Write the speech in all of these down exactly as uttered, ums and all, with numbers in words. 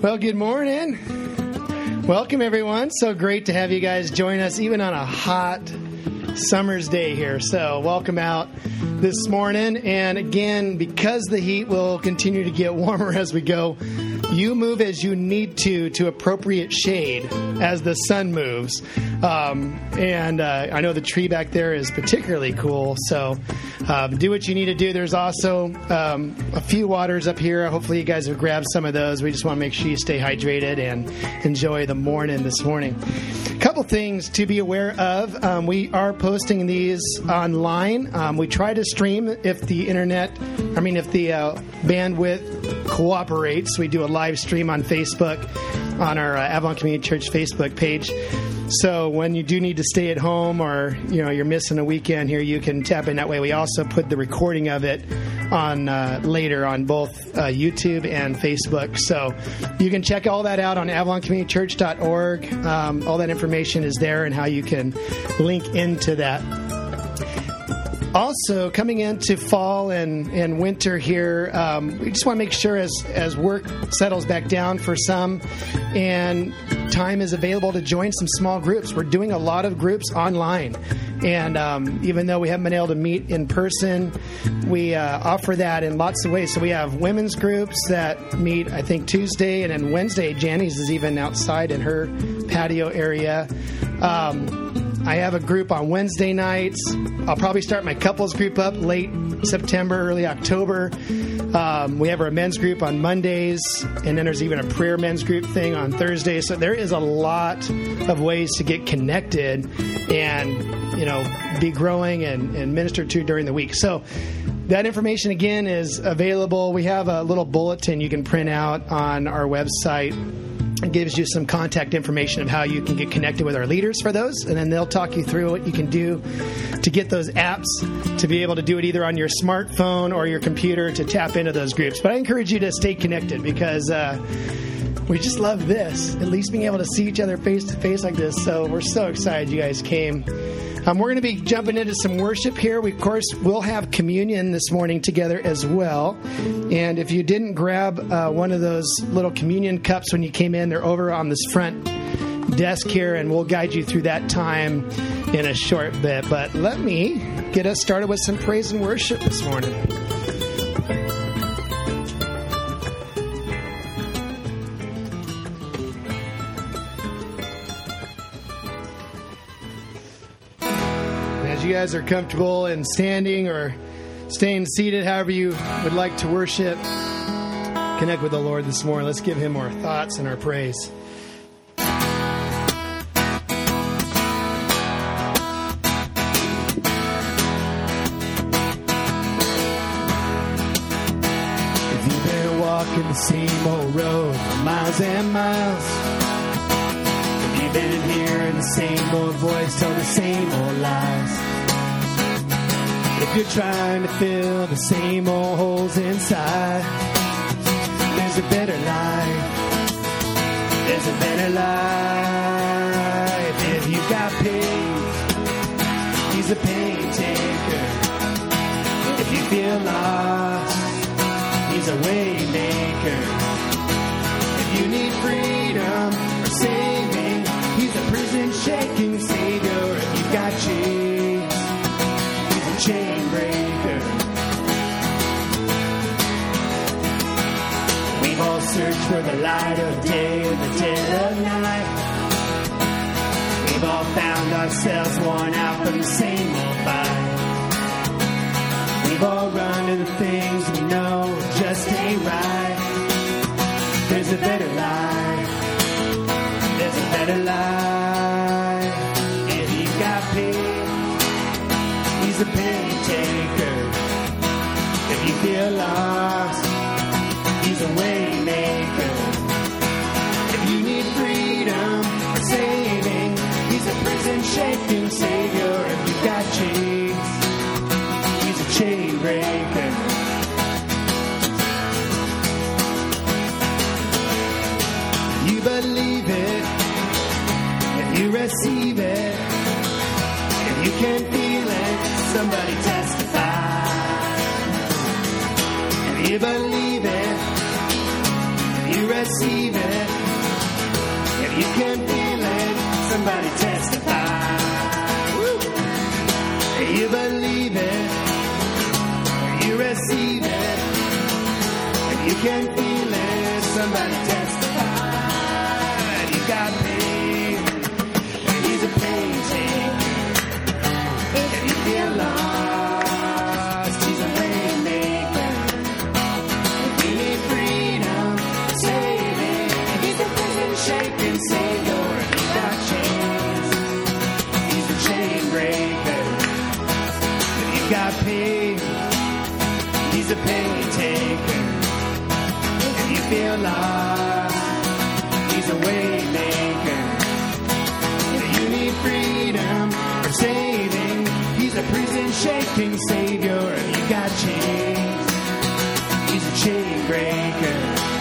Well, good morning. Welcome, everyone. So great to have you guys join us, even on a hot summer's day here. So welcome out this morning. And again, because the heat will continue to get warmer as we go, you move as you need to to appropriate shade as the sun moves. Um, and uh, I know the tree back there is particularly cool, so um, do what you need to do. There's also um, a few waters up here. Hopefully you guys have grabbed some of those. We just want to make sure you stay hydrated and enjoy the morning this morning. A couple things to be aware of. Um, we are posting these online. Um, we try to stream if the internet, I mean, if the uh, bandwidth cooperates. We do a live stream on Facebook, on our uh, Avalon Community Church Facebook page. So when you do need to stay at home, or you know you're missing a weekend here, you can tap in that way. We also put the recording of it on uh, later on both uh, YouTube and Facebook. So you can check all that out on avalon community church dot org. Um, all that information is there and how you can link into that. Also, coming into fall and, and winter here, um, we just want to make sure as, as work settles back down for some and time is available to join some small groups. We're doing a lot of groups online. And um, even though we haven't been able to meet in person, we uh, offer that in lots of ways. So we have women's groups that meet, I think, Tuesday, and then Wednesday, Janice is even outside in her patio area. Um I have a group on Wednesday nights. I'll probably start my couples group up late September, early October. Um, we have our men's group on Mondays, and then there's even a prayer men's group thing on Thursdays. So there is a lot of ways to get connected and, you know, be growing and, and minister to during the week. So that information, again, is available. We have a little bulletin you can print out on our website. It gives you some contact information of how you can get connected with our leaders for those, and then they'll talk you through what you can do to get those apps to be able to do it either on your smartphone or your computer to tap into those groups. But I encourage you to stay connected because uh, we just love this, at least being able to see each other face to face like this. So we're so excited you guys came. Um, we're going to be jumping into some worship here. We, of course, will have communion this morning together as well. And if you didn't grab uh, one of those little communion cups when you came in, they're over on this front desk here, and we'll guide you through that time in a short bit. But let me get us started with some praise and worship this morning. You guys are comfortable in standing or staying seated, however you would like to worship, connect with the Lord this morning. Let's give him our thoughts and our praise. If you've been walking the same old road for miles and miles, if you've been hearing the same old voice tell the same old lies, if you're trying to fill the same old holes inside, there's a better life. There's a better life. If you've got pain, he's a pain taker. If you feel lost, he's a way maker. If you need freedom or saving, he's a prison shaking savior. If you've got chains, chain breaker. We've all searched for the light of day in the dead of night. We've all found ourselves worn out from the same old fight. We've all run to the things we know just ain't right. There's a better life. There's a better life. If you've got pain, he's a pain taker. If you feel lost, he's a way maker. If you need freedom or saving, he's a prison shaking savior. If you've got chains, he's a chain breaker. You believe it, if you receive it, if you can feel it, somebody testify. If you believe it, if you receive it, can feel it. Somebody testify. Woo. You believe it. You receive it. You can feel it. Somebody testify. You got pain. He's a pain taker. If you feel lost, he's a way maker. If you need freedom, saving, he's a prison shaking savior. He's got chains. He's a chain breaker. If you got pain, he's a pain taker. If you feel lost, he's a way maker. If you need freedom or saving, he's a prison shaking savior. If you got chains, he's a chain breaker.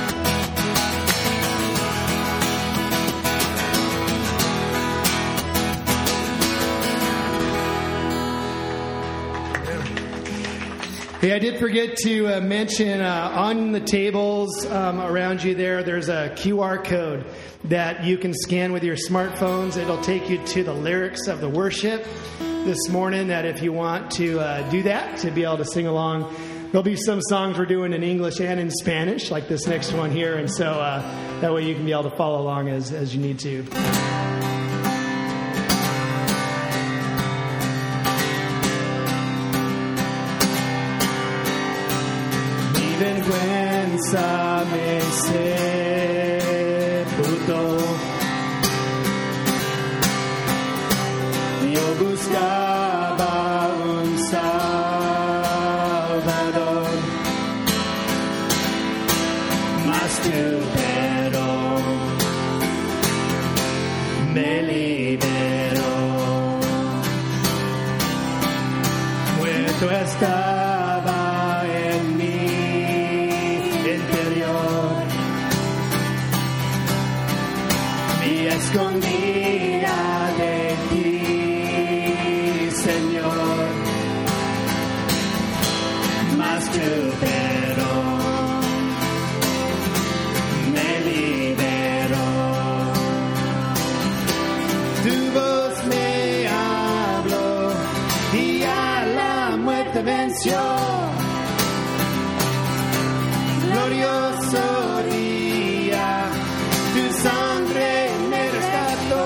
Hey, I did forget to uh, mention uh, on the tables um, around you there, there's a Q R code that you can scan with your smartphones. It'll take you to the lyrics of the worship this morning, that if you want to uh, do that, to be able to sing along. There'll be some songs we're doing in English and in Spanish, like this next one here, and so uh, that way you can be able to follow along as, as you need to. Vergüenza sepultó. Yo buscaba un Salvador, mas tu perdón me liberó. Muerto estaba en mí interior, me escondía de ti, Señor, mas tu perdón me liberó. Tu voz me habló y a la muerte venció. Glorioso día, tu sangre me rescató.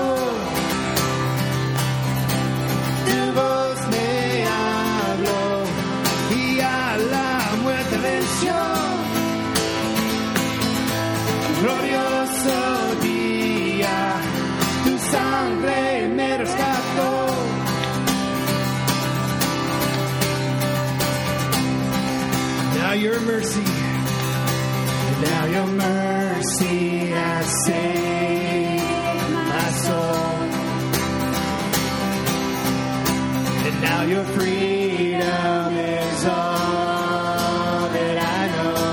Tu voz me habló y a la muerte venció. Glorioso día, tu sangre me rescató. Now your mercy. Now your mercy has saved my soul, and now your freedom is all that I know.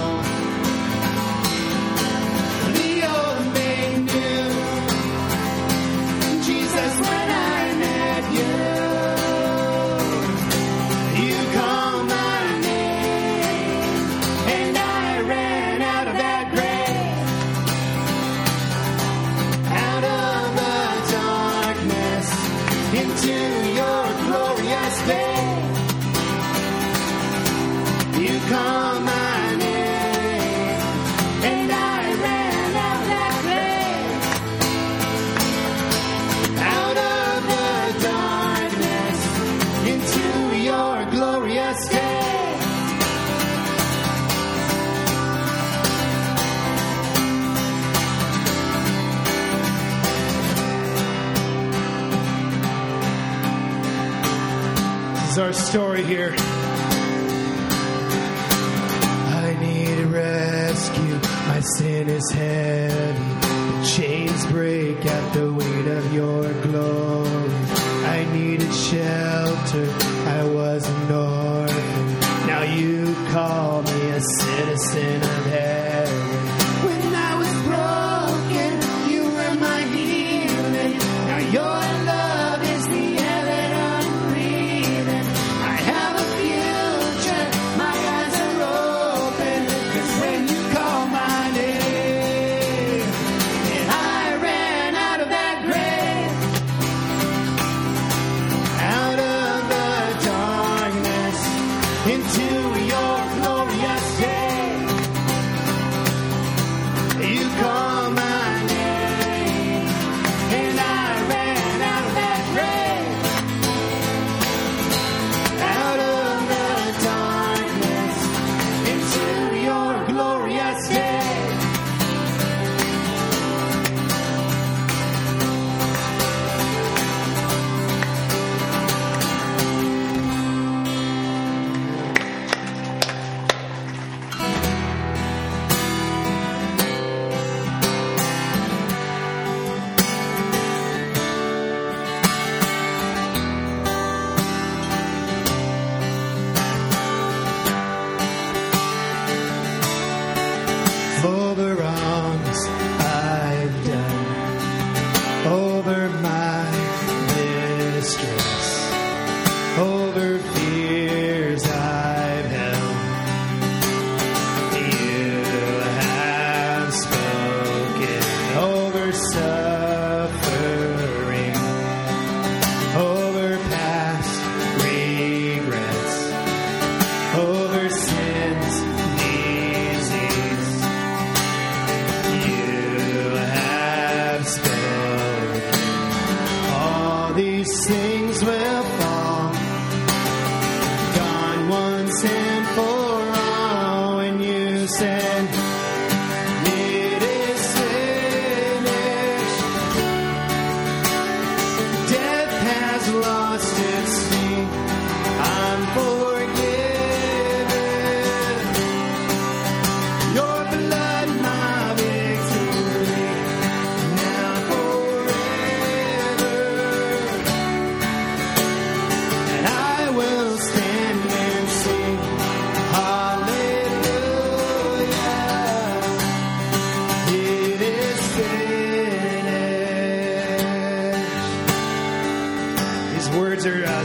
The old made new, Jesus, when I met you, you called my name, and I ran out of that grave, out of the darkness, into your glorious day. You called my name, and I ran out of that grave, out of the darkness, into your glorious day. This is our story here. I need rescue. My sin is heavy. The chains break at the weight of your glory. I needed shelter. I was an orphan. Now you call me a citizen of heaven. When I was broken, you were my healing. Now your love is the air that I'm breathing. I have a future. My eyes are open. 'Cause when you call my name, and I ran out of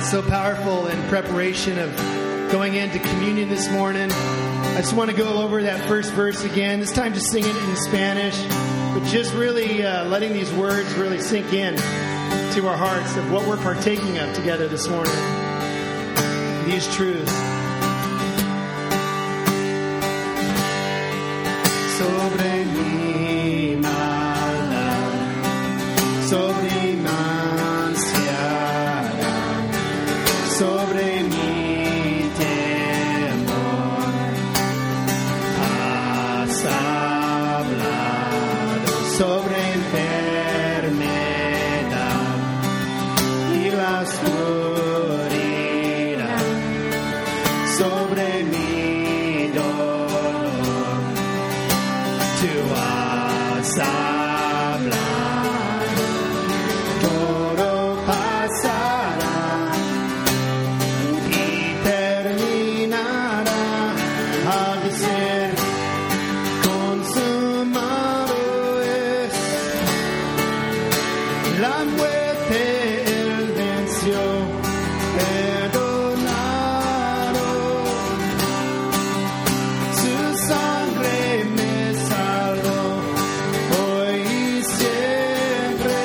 so powerful in preparation of going into communion this morning. I just want to go over that first verse again. This time just sing it in Spanish, but just really uh, letting these words really sink in to our hearts of what we're partaking of together this morning. These truths. Sobre mi maldad, sobre mi ansiedad, sobre mi temor, has hablado sobre enfermedad y la oscuridad, sobre mi dolor, tú has hablado, todo pasará y terminará al ser consumado es la muerte, él venció, perdonado, su sangre me salvó hoy y siempre,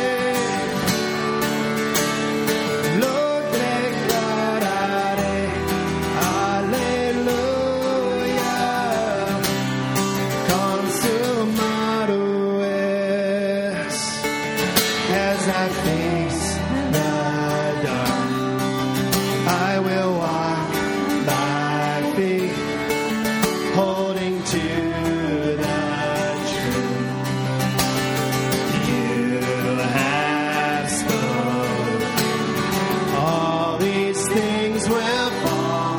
lo declararé, aleluya, consumado es. As I face the dark, I will walk by faith, holding to the truth. You have spoken, all these things will fall,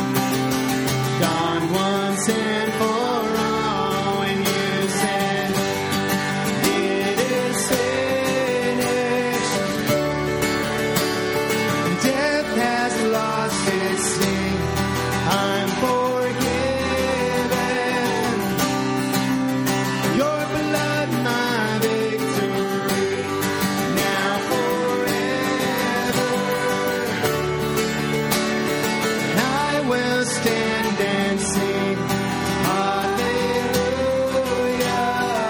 gone once and for all. When you said it is finished, death has lost its sting. I'm forgiven. Your blood, my victory, now forever. I will stand and sing, hallelujah.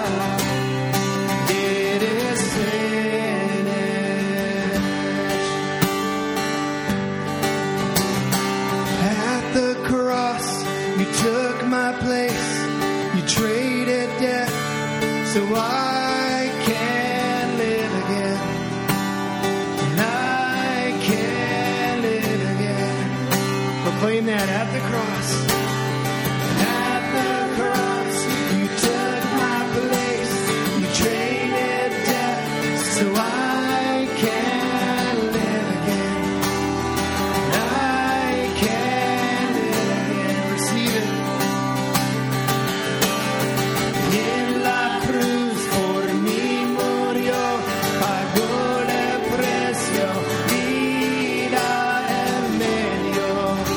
It is finished. At the cross, you took my place. You traded death so I can live again. And I can live again. Proclaim that at the cross. At the cross, you took my place. You traded death so I can live again. I can live again. Receive it. En la cruz por mí murió, pagó el precio, vida en medio,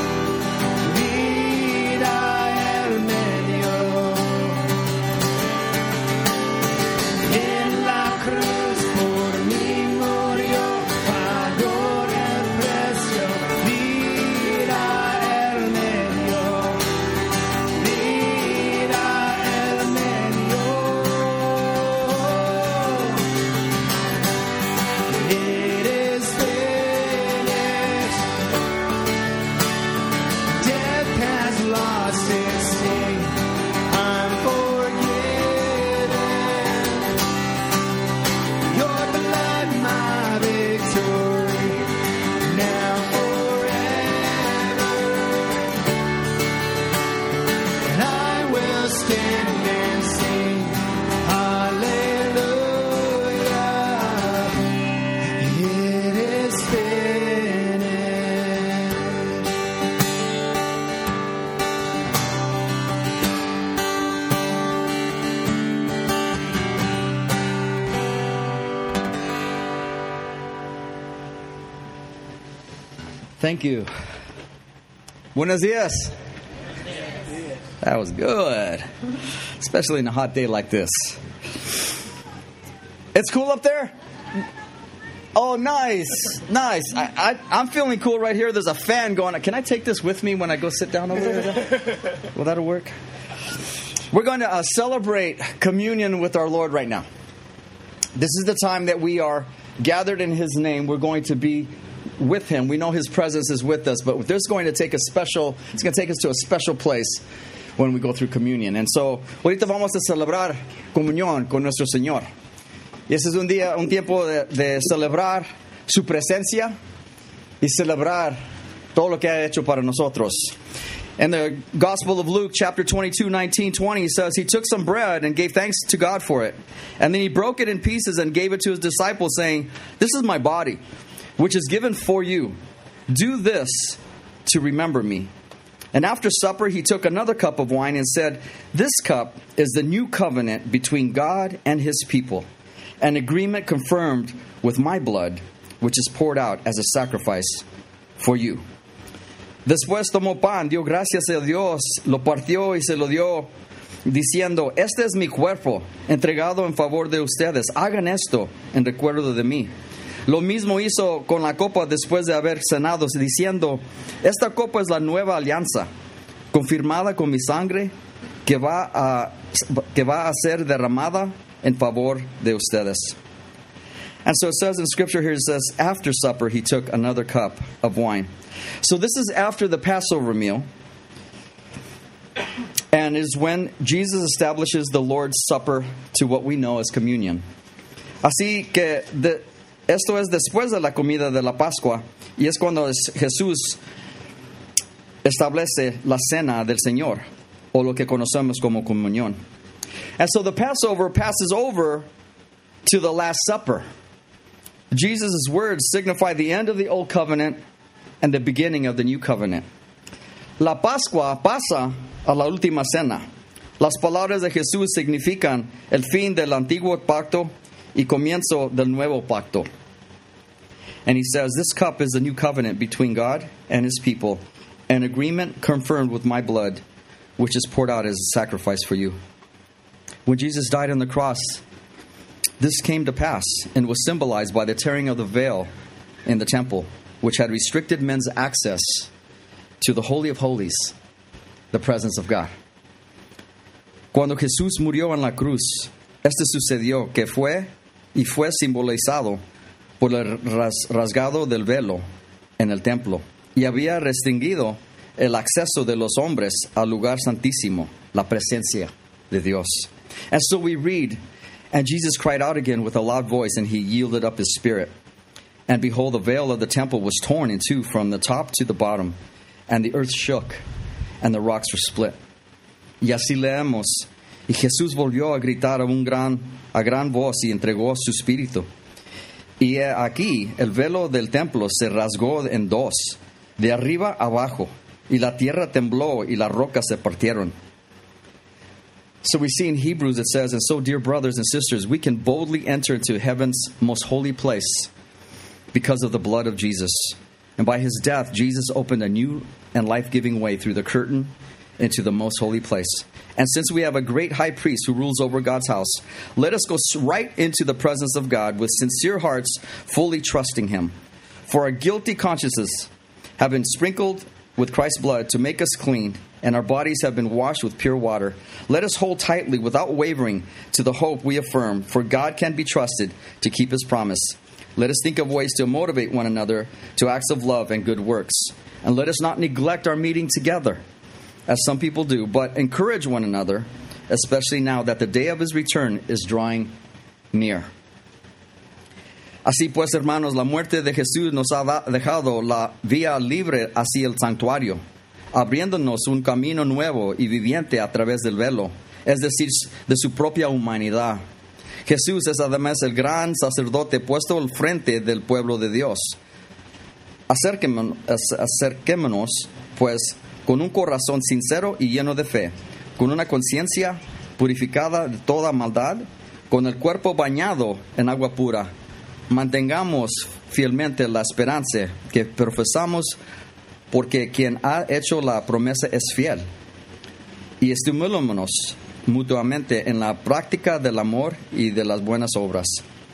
vida en medio. En la cruz por mí murió, pagó el precio, vida en medio, vida en medio. It is finished. Death has lost its sting. I'm forgiven. Your blood, my victory, now forever. And I will stand and sing, hallelujah. It is finished. Thank you. Buenos dias. That was good, especially in a hot day like this. It's cool up there? Oh, nice, nice. I, I, I'm feeling cool right here. There's a fan going. Can I take this with me when I go sit down over there? Will that work? We're going to uh, celebrate communion with our Lord right now. This is the time that we are gathered in His name. We're going to be with Him. We know His presence is with us, but there's going to take a special, it's going to take us to a special place when we go through communion. And so, ahorita vamos a celebrar comunión con nuestro Señor. Y ese es un día, un tiempo de, de celebrar su presencia y celebrar todo lo que ha hecho para nosotros. In the Gospel of Luke, chapter twenty-two, nineteen, twenty, he says, He took some bread and gave thanks to God for it. And then He broke it in pieces and gave it to His disciples, saying, This is my body, which is given for you. Do this to remember me. And after supper, He took another cup of wine and said, This cup is the new covenant between God and His people, an agreement confirmed with my blood, which is poured out as a sacrifice for you. Después tomó pan, dio gracias a Dios, lo partió y se lo dio, diciendo, Este es mi cuerpo, entregado en favor de ustedes. Hagan esto en recuerdo de mí. Lo mismo hizo con la copa después de haber cenado, diciendo, Esta copa es la nueva alianza, confirmada con mi sangre, que va a, que va a ser derramada en favor de ustedes. And so it says in Scripture here, it says, after supper, He took another cup of wine. So this is after the Passover meal, and is when Jesus establishes the Lord's Supper to what we know as communion. Así que de, esto es después de la comida de la Pascua, y es cuando es Jesús establece la cena del Señor, o lo que conocemos como comunión. And so the Passover passes over to the Last Supper. Jesus' words signify the end of the Old Covenant and the beginning of the New Covenant. La Pascua pasa a la última cena. Las palabras de Jesús significan el fin del antiguo pacto y comienzo del nuevo pacto. And He says, This cup is the new covenant between God and His people, an agreement confirmed with my blood, which is poured out as a sacrifice for you. When Jesus died on the cross, this came to pass and was symbolized by the tearing of the veil in the temple, which had restricted men's access to the Holy of Holies, the presence of God. Cuando Jesús murió en la cruz, esto sucedió que fue y fue simbolizado por el rasgado del velo en el templo y había restringido el acceso de los hombres al lugar santísimo, la presencia de Dios. And so we read, and Jesus cried out again with a loud voice, and He yielded up His spirit. And behold, the veil of the temple was torn in two from the top to the bottom, and the earth shook, and the rocks were split. Y así leemos, y Jesús volvió a gritar a, un gran, a gran voz y entregó su espíritu. Y aquí el velo del templo se rasgó en dos, de arriba abajo, y la tierra tembló y las rocas se partieron. So we see in Hebrews it says, And so, dear brothers and sisters, we can boldly enter into heaven's most holy place because of the blood of Jesus. And by His death, Jesus opened a new and life-giving way through the curtain into the most holy place. And since we have a great high priest who rules over God's house, let us go right into the presence of God with sincere hearts, fully trusting Him. For our guilty consciences have been sprinkled with Christ's blood to make us clean, and our bodies have been washed with pure water. Let us hold tightly without wavering to the hope we affirm, for God can be trusted to keep His promise. Let us think of ways to motivate one another to acts of love and good works. And let us not neglect our meeting together, as some people do, but encourage one another, especially now that the day of His return is drawing near. Así pues, hermanos, la muerte de Jesús nos ha dejado la vía libre hacia el santuario, abriéndonos un camino nuevo y viviente a través del velo, es decir, de su propia humanidad. Jesús es además el gran sacerdote puesto al frente del pueblo de Dios. Acerquémonos, acerquémonos, pues, con un corazón sincero y lleno de fe, con una conciencia purificada de toda maldad, con el cuerpo bañado en agua pura. Mantengamos fielmente la esperanza que profesamos, porque quien ha hecho la promesa es fiel. Y estimulémonos mutuamente en la práctica del amor y de las buenas obras.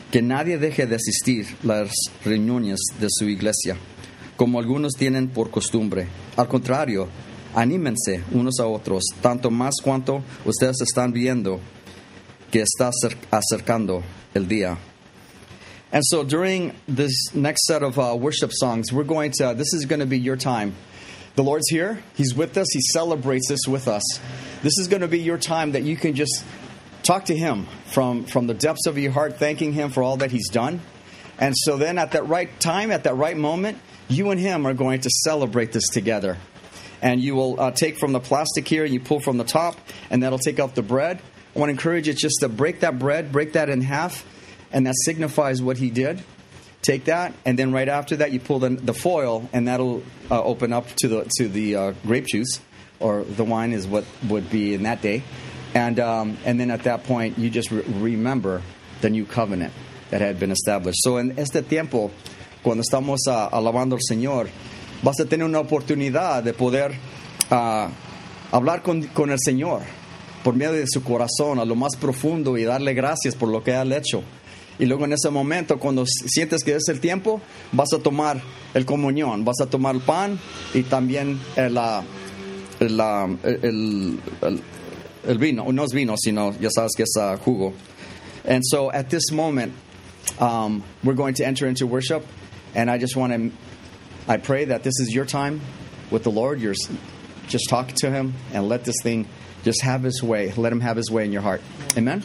que nadie deje de asistir a las reuniones de su iglesia, como algunos tienen por costumbre. Al contrario, anímense unos a otros, tanto más cuanto ustedes están viendo que está acercando el día. And so during this next set of uh, worship songs, we're going to, this is going to be your time. The Lord's here. He's with us. He celebrates this with us. This is going to be your time that you can just talk to Him from, from the depths of your heart, thanking Him for all that He's done. And so then at that right time, at that right moment, you and Him are going to celebrate this together. And you will uh, take from the plastic here and you pull from the top, and that'll take out the bread. I want to encourage you just to break that bread, break that in half, and that signifies what He did. Take that, and then right after that, you pull the, the foil, and that'll uh, open up to the to the uh, grape juice, or the wine is what would be in that day. And um, and then at that point, you just re- remember the new covenant that had been established. So en este tiempo, cuando estamos uh, alabando al Señor, vas a tener una oportunidad de poder uh, hablar con, con el Señor por medio de su corazón a lo más profundo y darle gracias por lo que ha hecho. Y luego en ese momento, cuando sientes que es el tiempo, vas a tomar el comunión, vas a tomar el pan y también el, el, el, el, el vino. No es vino, sino ya sabes que es uh, jugo. And so at this moment, um, we're going to enter into worship. And I just want to, I pray that this is your time with the Lord. You're just talk to Him and let this thing just have His way. Let Him have His way in your heart. Amen?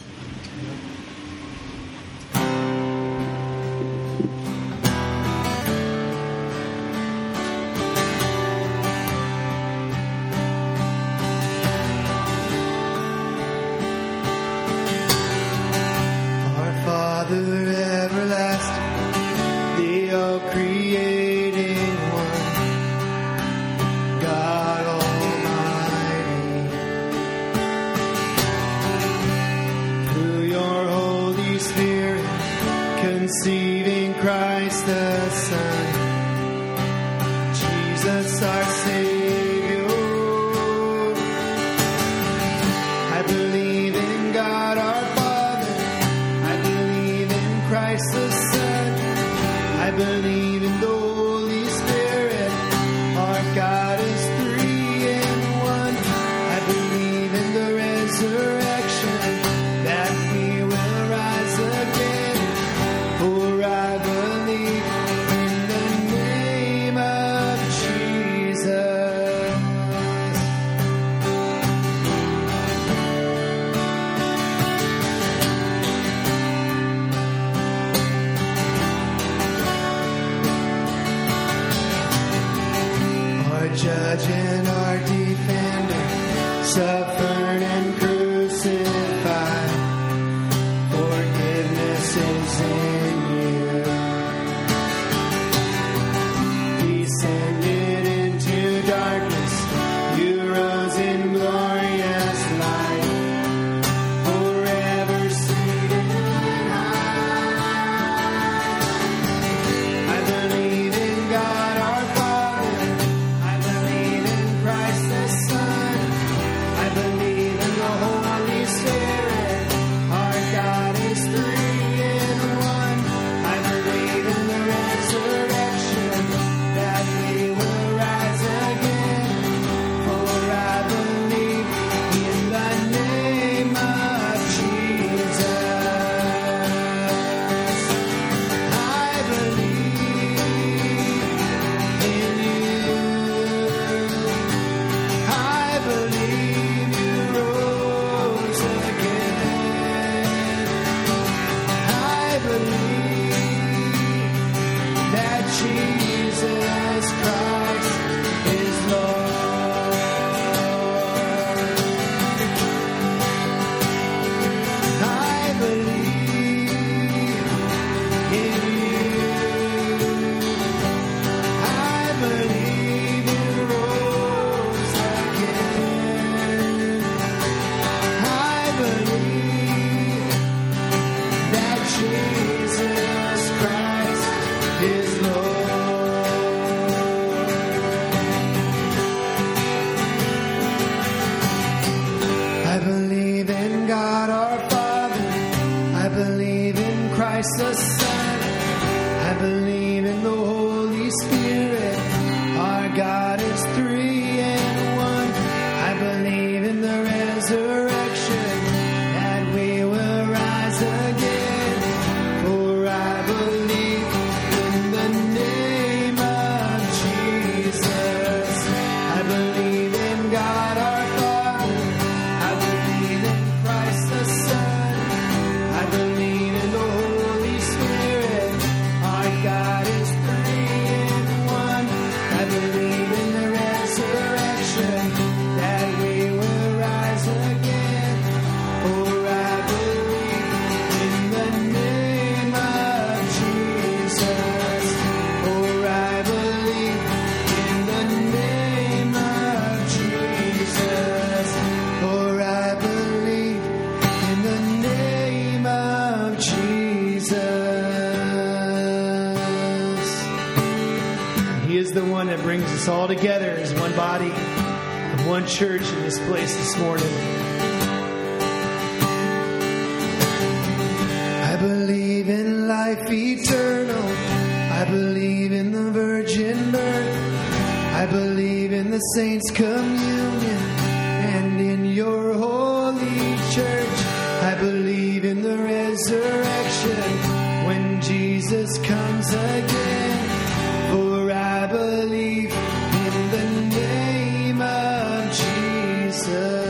Conceiving Christ the Son, Jesus our Savior. I believe in God our Father, I believe in Christ the Son, I believe in the Holy Spirit, our God is three in one. I believe in the resurrection, that we will rise again. For I believe in the name of Jesus. Our judge and our defender, suffered and crucified. Forgiveness is in I believe in Christ the Son. I believe in the Holy Spirit. Our God is three and one. I believe in the resurrection, that we will rise again. For I believe in the name of Jesus. I believe in God our Father. I believe in Christ the Son. I believe in the Holy Spirit. Our God is three in one. I believe in the resurrection, that we will rise again. For I believe in the name of Jesus. For I believe in the name of Jesus. For I believe in the name of Jesus. He is the one that brings us all together as one body of one church in this place this morning. I believe in life eternal. I believe in the virgin birth. I believe in the saints' communion and in your holy church. I believe in the resurrection when Jesus comes again. For I believe in the name of Jesus.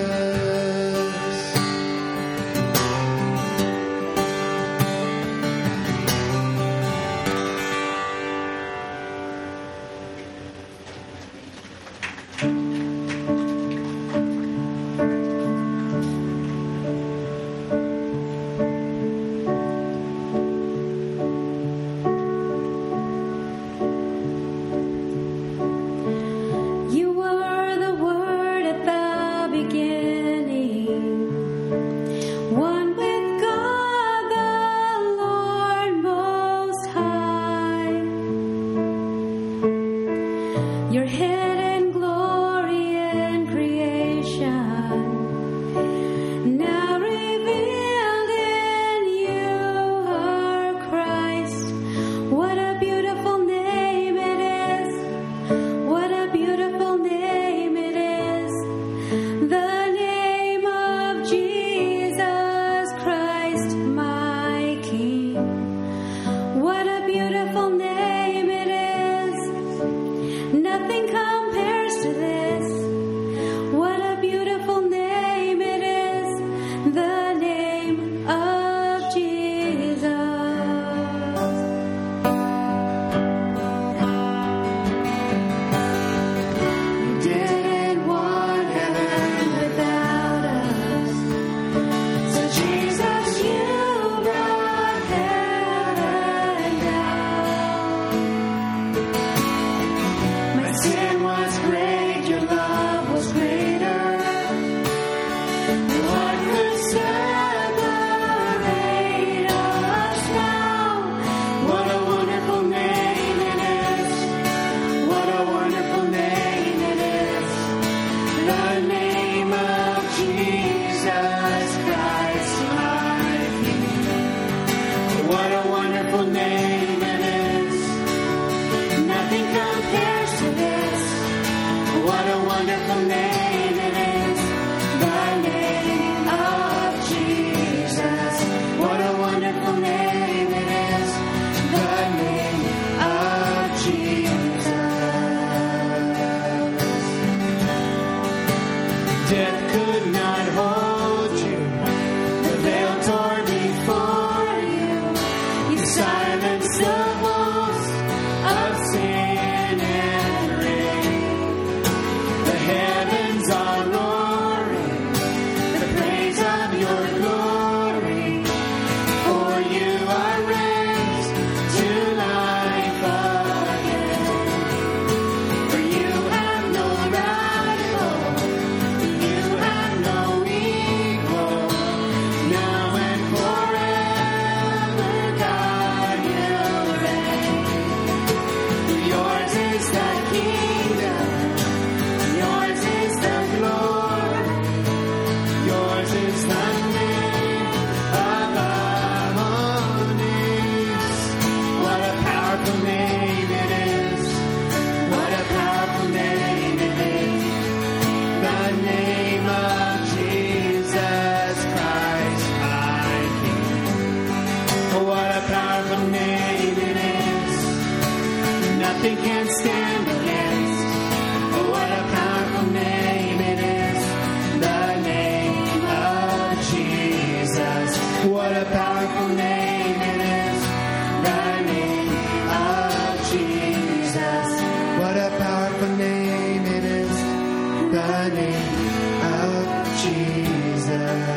What a powerful name it is. Nothing can stand against. What a powerful name it is. The name of Jesus. What a powerful name it is. The name of Jesus. What a powerful name it is. The name of Jesus.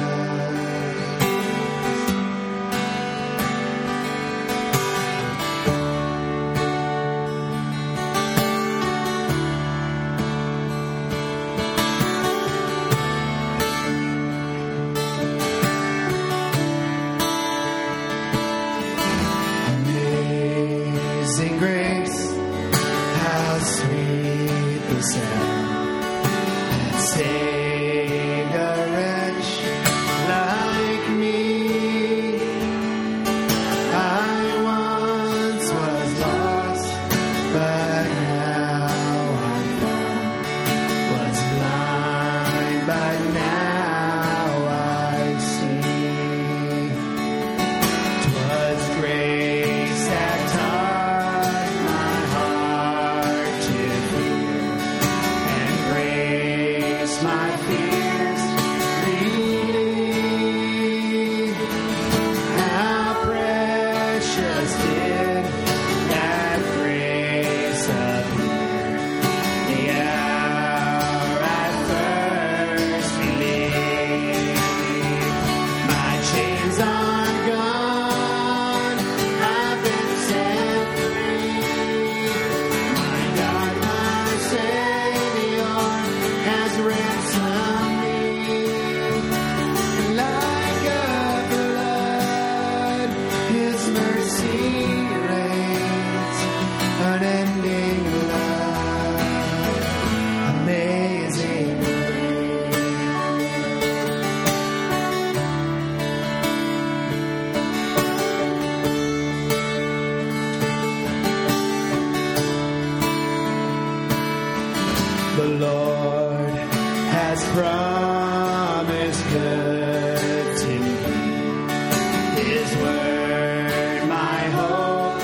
Amazing grace, how sweet the sound that saved a wretch like me. I once was lost, but now I'm found. Was blind, but now I see. 'Twas grace that taught my heart to fear, and grace my fears relieved. How precious did that grace appear, the hour I first believed. My chains are gone, I've been set free. My God, my Savior, has ransomed me. Like a flood, His mercy reigns, unending love, amazing grace. The Lord has promised good to me. His word, my hope,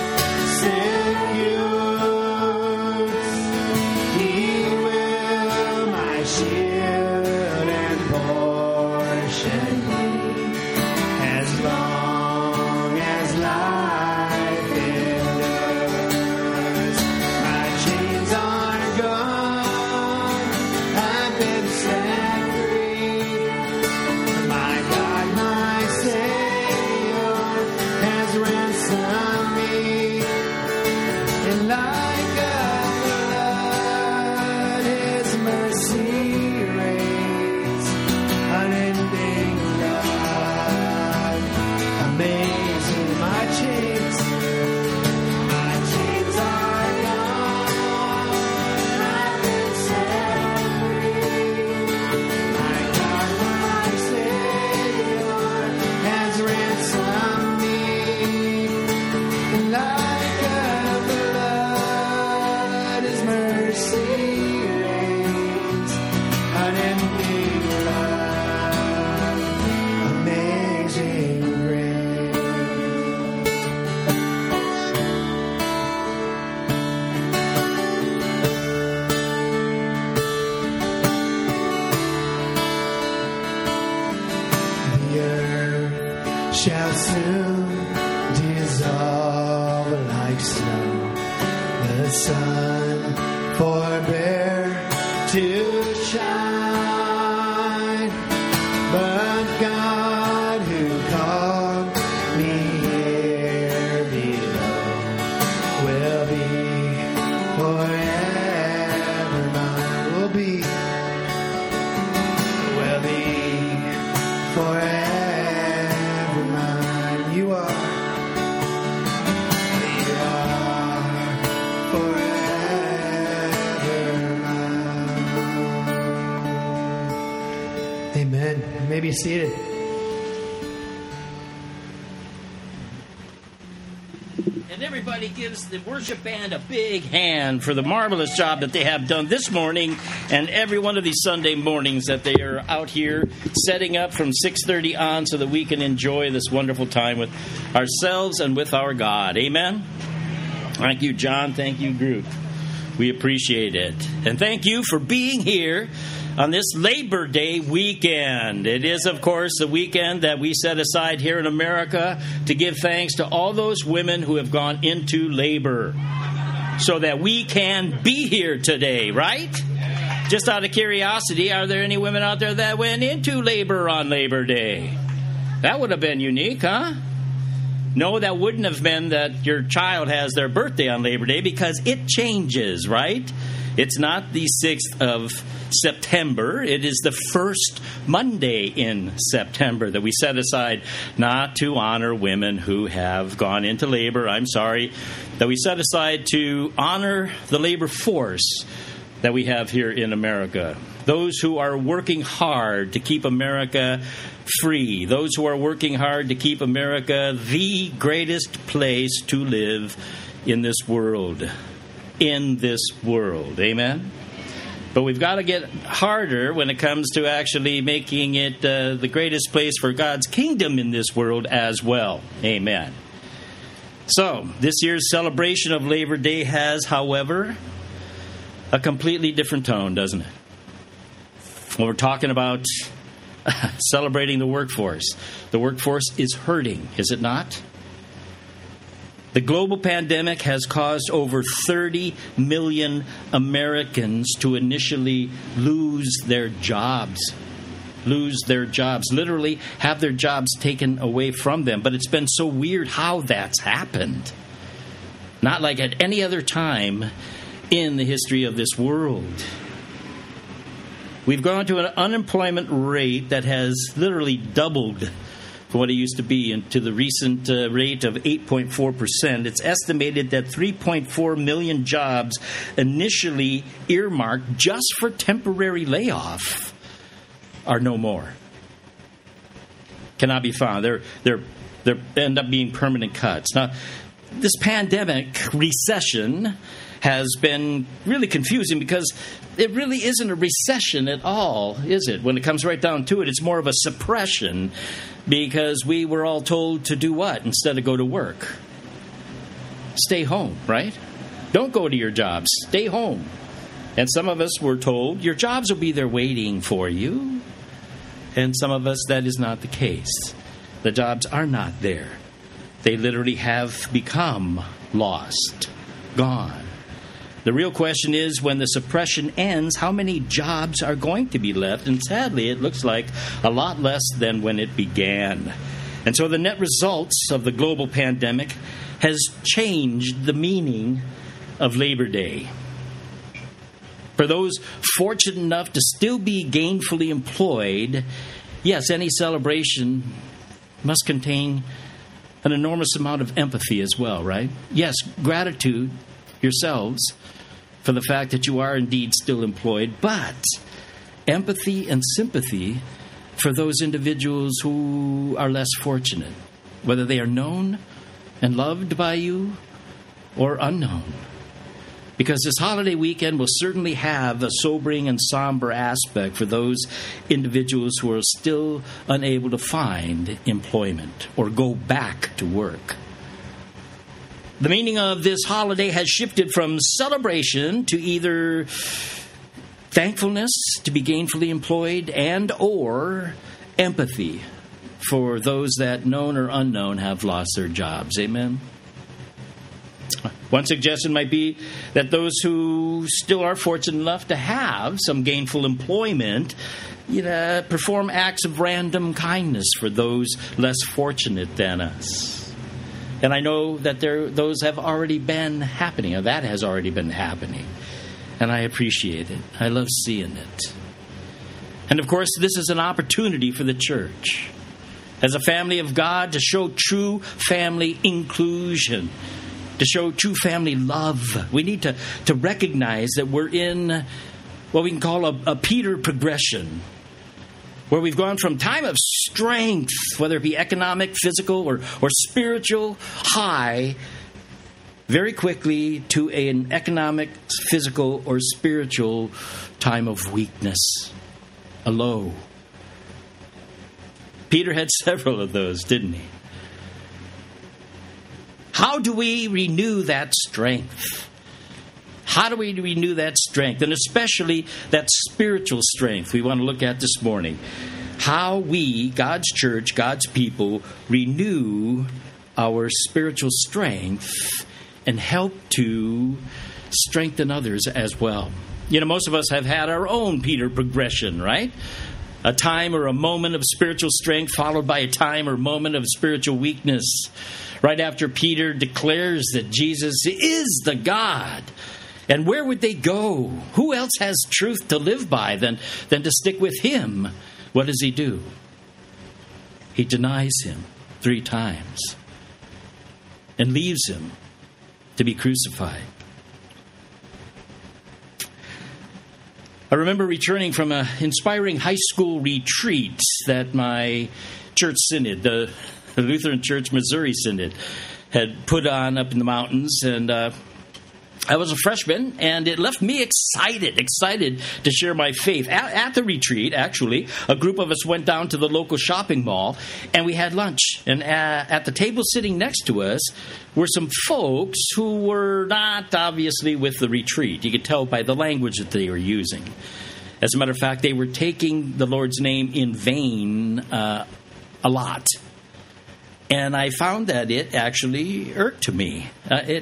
secures. He will my shield and portion be, as long as life endures. My chains are gone, I've been set free. My God, my Savior, has ransomed me. And like a flood, His mercy reigns, unending love, amazing. My chains, my chains are gone, I've been set free. My God, my Savior, has ransomed me. Like a flood, His mercy reigns, unending love, amazing grace. The earth shall soon dissolve like snow. The sun forbear to shine, but God who called me here below will be forever mine. Will be, will be forever mine. You are. You are forever mine. Amen. You may be seated. And everybody gives the worship band a big hand for the marvelous job that they have done this morning and every one of these Sunday mornings that they are out here setting up from six thirty on so that we can enjoy this wonderful time with ourselves and with our God. Amen? Thank you, John. Thank you, group. We appreciate it. And thank you for being here on this Labor Day weekend. It is, of course, the weekend that we set aside here in America to give thanks to all those women who have gone into labor so that we can be here today, right? Just out of curiosity, are there any women out there that went into labor on Labor Day? That would have been unique, huh? No, that wouldn't have been that your child has their birthday on Labor Day, because it changes, right? It's not the sixth of September. It is the first Monday in September that we set aside not to honor women who have gone into labor. I'm sorry. That we set aside to honor the labor force that we have here in America. Those who are working hard to keep America free. Those who are working hard to keep America the greatest place to live in this world. In this world. Amen? But we've got to get harder when it comes to actually making it uh, the greatest place for God's kingdom in this world as well. Amen. So, this year's celebration of Labor Day has, however, a completely different tone, doesn't it? When we're talking about celebrating the workforce, the workforce is hurting, is it not? The global pandemic has caused over thirty million Americans to initially lose their jobs. Lose their jobs. Literally have their jobs taken away from them. But it's been so weird how that's happened. Not like at any other time in the history of this world. We've gone to an unemployment rate that has literally doubled from what it used to be, and to the recent uh, rate of eight point four percent. It's estimated that three point four million jobs initially earmarked just for temporary layoff are no more. Cannot be found. They're, they're, they're end up being permanent cuts. Now, this pandemic recession has been really confusing because it really isn't a recession at all, is it? When it comes right down to it, it's more of a suppression, because we were all told to do what instead of go to work? Stay home, right? Don't go to your jobs. Stay home. And some of us were told your jobs will be there waiting for you. And some of us, that is not the case. The jobs are not there. They literally have become lost, gone. The real question is, when the suppression ends, how many jobs are going to be left? And sadly, it looks like a lot less than when it began. And so the net results of the global pandemic has changed the meaning of Labor Day. For those fortunate enough to still be gainfully employed, yes, any celebration must contain an enormous amount of empathy as well, right? Yes, gratitude yourselves for the fact that you are indeed still employed, but empathy and sympathy for those individuals who are less fortunate, whether they are known and loved by you or unknown. Because this holiday weekend will certainly have a sobering and somber aspect for those individuals who are still unable to find employment or go back to work. The meaning of this holiday has shifted from celebration to either thankfulness to be gainfully employed and or empathy for those that, known or unknown, have lost their jobs. Amen? One suggestion might be that those who still are fortunate enough to have some gainful employment, you know, perform acts of random kindness for those less fortunate than us. And I know that there, those have already been happening, or that has already been happening. And I appreciate it. I love seeing it. And of course, this is an opportunity for the church, as a family of God, to show true family inclusion, to show true family love. We need to, to recognize that we're in what we can call a, a Peter progression, where we've gone from time of strength, whether it be economic, physical, or, or spiritual high, very quickly to an economic, physical, or spiritual time of weakness, a low. Peter had several of those, didn't he? How do we renew that strength? How do we renew that strength? And especially that spiritual strength we want to look at this morning. How we, God's church, God's people, renew our spiritual strength and help to strengthen others as well. You know, most of us have had our own Peter progression, right? A time or a moment of spiritual strength followed by a time or moment of spiritual weakness. Right after Peter declares that Jesus is the God. And where would they go? Who else has truth to live by than, than to stick with him? What does he do? He denies him three times and leaves him to be crucified. I remember returning from an inspiring high school retreat that my church synod, the Lutheran Church Missouri Synod, had put on up in the mountains. And uh, I was a freshman, and it left me excited, excited to share my faith. At, at the retreat, actually, a group of us went down to the local shopping mall, and we had lunch. And at, at the table sitting next to us were some folks who were not obviously with the retreat. You could tell by the language that they were using. As a matter of fact, they were taking the Lord's name in vain uh, a lot. And I found that it actually irked me. Uh, it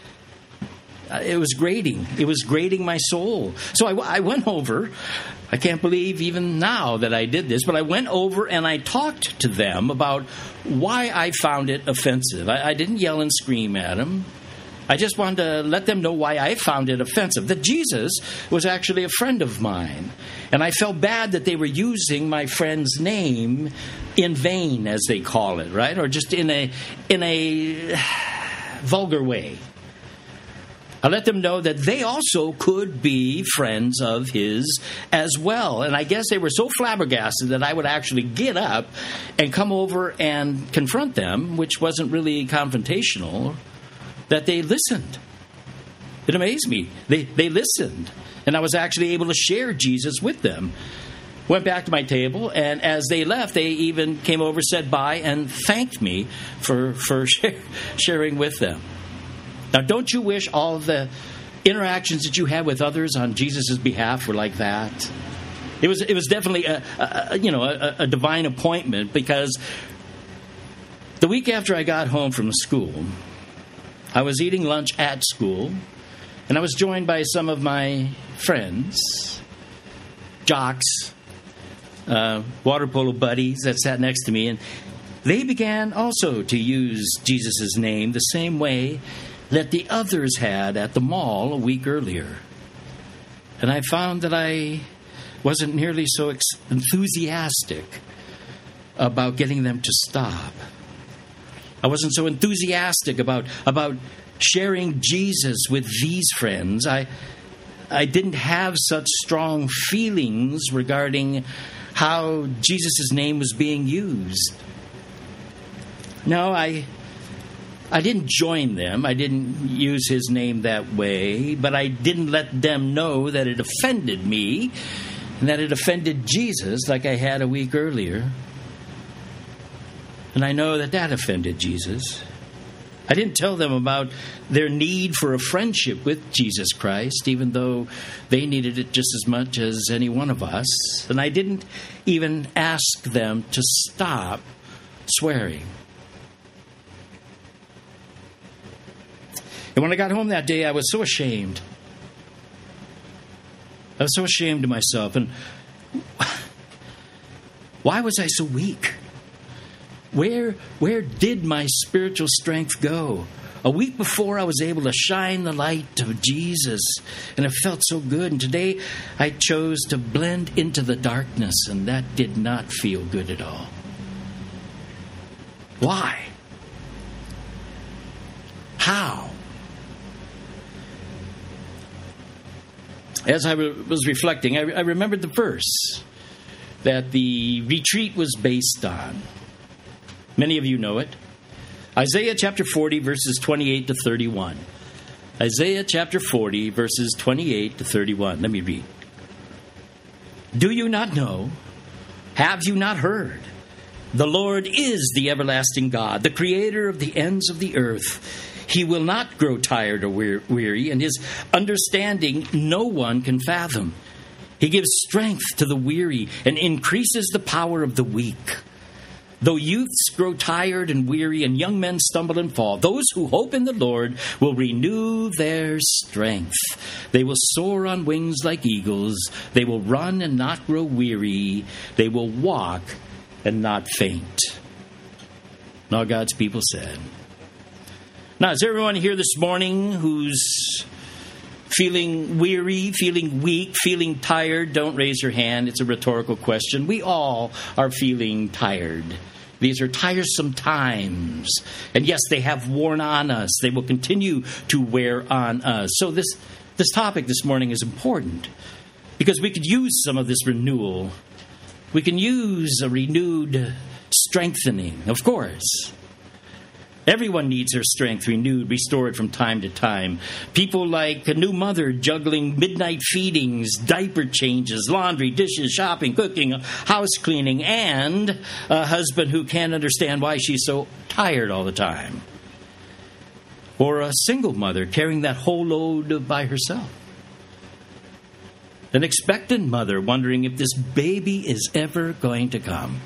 It was grating. It was grating my soul. So I, I went over. I can't believe even now that I did this, but I went over and I talked to them about why I found it offensive. I, I didn't yell and scream at them. I just wanted to let them know why I found it offensive. That Jesus was actually a friend of mine. And I felt bad that they were using my friend's name in vain, as they call it, right? Or just in a in a vulgar way. I let them know that they also could be friends of his as well. And I guess they were so flabbergasted that I would actually get up and come over and confront them, which wasn't really confrontational, that they listened. It amazed me. They, they listened. And I was actually able to share Jesus with them. Went back to my table, and as they left, they even came over, said bye, and thanked me for, for share, sharing with them. Now, don't you wish all of the interactions that you had with others on Jesus' behalf were like that? It was it was definitely a, a you know a, a divine appointment, because the week after I got home from school, I was eating lunch at school, and I was joined by some of my friends, jocks, uh, water polo buddies that sat next to me, and they began also to use Jesus' name the same way that the others had at the mall a week earlier. And I found that I wasn't nearly so ex- enthusiastic about getting them to stop. I wasn't so enthusiastic about about sharing Jesus with these friends. I I didn't have such strong feelings regarding how Jesus' name was being used. No, I I didn't join them. I didn't use his name that way, but I didn't let them know that it offended me and that it offended Jesus like I had a week earlier. And I know that that offended Jesus. I didn't tell them about their need for a friendship with Jesus Christ, even though they needed it just as much as any one of us. And I didn't even ask them to stop swearing. And when I got home that day, I was so ashamed. I was so ashamed of myself. And why was I so weak? Where, where did my spiritual strength go? A week before, I was able to shine the light of Jesus, and it felt so good. And today, I chose to blend into the darkness, and that did not feel good at all. Why? How? As I was reflecting, I, I remembered the verse that the retreat was based on. Many of you know it. Isaiah chapter forty, verses twenty-eight to thirty-one. Isaiah chapter forty, verses twenty-eight to thirty-one. Let me read. Do you not know? Have you not heard? The Lord is the everlasting God, the creator of the ends of the earth. He will not grow tired or weary, and his understanding no one can fathom. He gives strength to the weary and increases the power of the weak. Though youths grow tired and weary and young men stumble and fall, those who hope in the Lord will renew their strength. They will soar on wings like eagles. They will run and not grow weary. They will walk and not faint. And all God's people said. Now, is everyone here this morning who's feeling weary, feeling weak, feeling tired? Don't raise your hand. It's a rhetorical question. We all are feeling tired. These are tiresome times. And yes, they have worn on us. They will continue to wear on us. So this, this topic this morning is important because we could use some of this renewal. We can use a renewed strengthening, of course. Everyone needs their strength renewed, restored from time to time. People like a new mother juggling midnight feedings, diaper changes, laundry, dishes, shopping, cooking, house cleaning, and a husband who can't understand why she's so tired all the time. Or a single mother carrying that whole load by herself. An expectant mother wondering if this baby is ever going to come.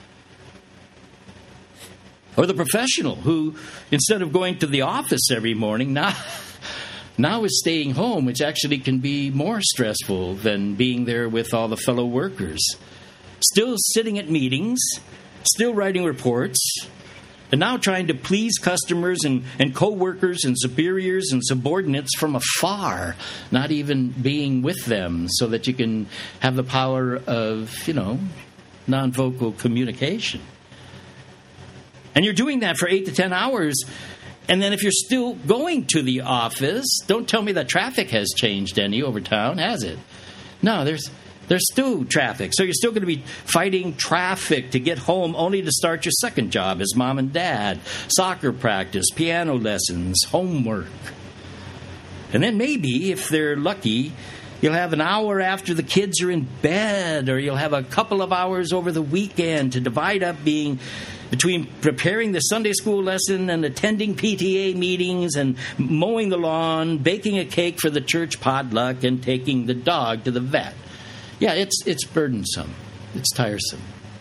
Or the professional who, instead of going to the office every morning, now, now is staying home, which actually can be more stressful than being there with all the fellow workers. Still sitting at meetings, still writing reports, and now trying to please customers and, and co-workers and superiors and subordinates from afar, not even being with them so that you can have the power of, you know, non-vocal communication. And you're doing that for eight to ten hours. And then if you're still going to the office, don't tell me that traffic has changed any over town, has it? No, there's there's still traffic. So you're still going to be fighting traffic to get home only to start your second job as mom and dad, soccer practice, piano lessons, homework. And then maybe, if they're lucky, you'll have an hour after the kids are in bed, or you'll have a couple of hours over the weekend to divide up being between preparing the Sunday school lesson and attending P T A meetings and mowing the lawn, baking a cake for the church potluck, and taking the dog to the vet. Yeah, it's it's burdensome. It's tiresome.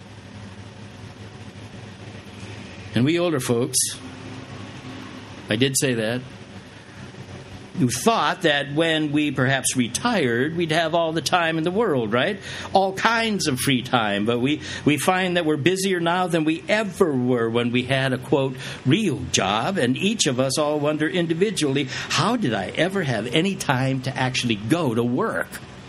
And we older folks, I did say that, who thought that when we perhaps retired, we'd have all the time in the world, right? All kinds of free time. But we, we find that we're busier now than we ever were when we had a, quote, real job. And each of us all wonder individually, how did I ever have any time to actually go to work?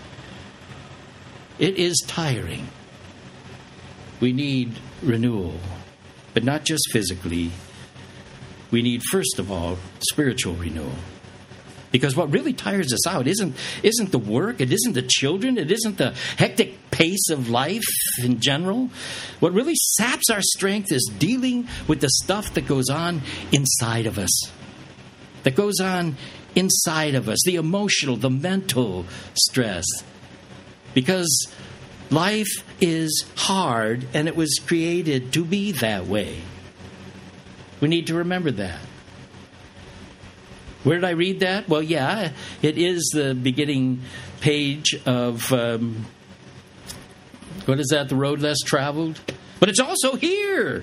It is tiring. We need renewal, but not just physically. We need, first of all, spiritual renewal. Because what really tires us out isn't, isn't the work, it isn't the children, it isn't the hectic pace of life in general. What really saps our strength is dealing with the stuff that goes on inside of us. That goes on inside of us, the emotional, the mental stress. Because life is hard and it was created to be that way. We need to remember that. Where did I read that? Well, yeah, it is the beginning page of, um, what is that, The Road Less Traveled? But it's also here.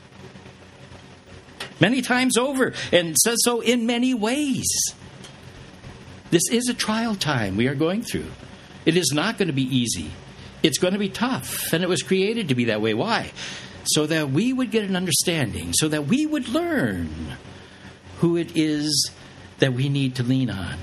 Many times over. And it says so in many ways. This is a trial time we are going through. It is not going to be easy. It's going to be tough. And it was created to be that way. Why? So that we would get an understanding. So that we would learn who it is that we need to lean on.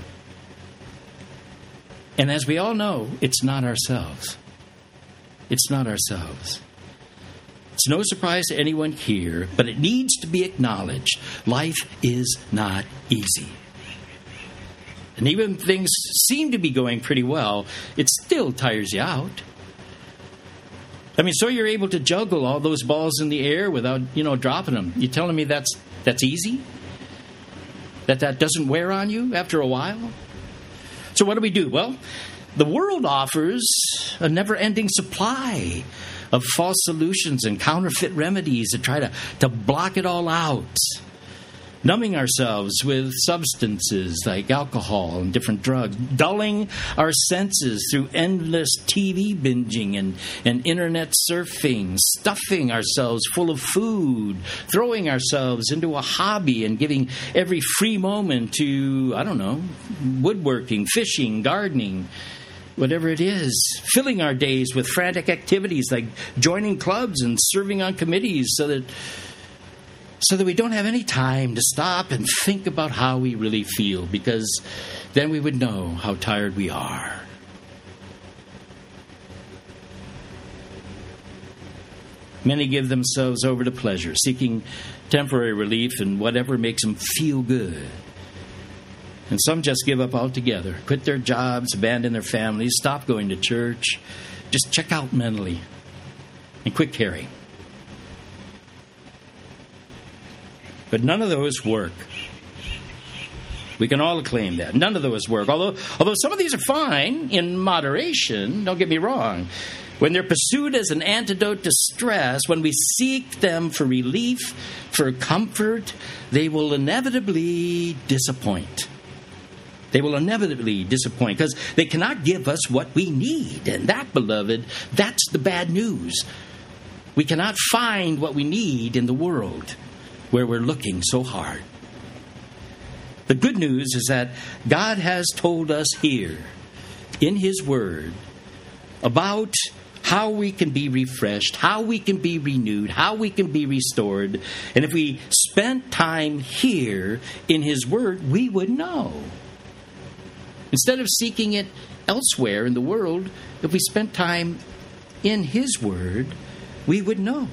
And as we all know, it's not ourselves. It's not ourselves. It's no surprise to anyone here, but it needs to be acknowledged. Life is not easy. And even if things seem to be going pretty well, it still tires you out. I mean, so you're able to juggle all those balls in the air without, you know, dropping them. You telling me that's that's easy? That that doesn't wear on you after a while? So what do we do? Well, the world offers a never-ending supply of false solutions and counterfeit remedies to try to, to block it all out. Numbing ourselves with substances like alcohol and different drugs, dulling our senses through endless T V binging and, and internet surfing, stuffing ourselves full of food, throwing ourselves into a hobby and giving every free moment to, I don't know, woodworking, fishing, gardening, whatever it is, filling our days with frantic activities like joining clubs and serving on committees so that so that we don't have any time to stop and think about how we really feel, because then we would know how tired we are. Many give themselves over to pleasure, seeking temporary relief in whatever makes them feel good. And some just give up altogether, quit their jobs, abandon their families, stop going to church, just check out mentally, and quit caring. But none of those work. We can all claim that. None of those work. Although, although some of these are fine in moderation, don't get me wrong. When they're pursued as an antidote to stress, when we seek them for relief, for comfort, they will inevitably disappoint. They will inevitably disappoint because they cannot give us what we need. And that, beloved, that's the bad news. We cannot find what we need in the world where we're looking so hard. The good news is that God has told us here in His Word about how we can be refreshed, how we can be renewed, how we can be restored. And if we spent time here in His Word, we would know. Instead of seeking it elsewhere in the world, if we spent time in His Word, we would know.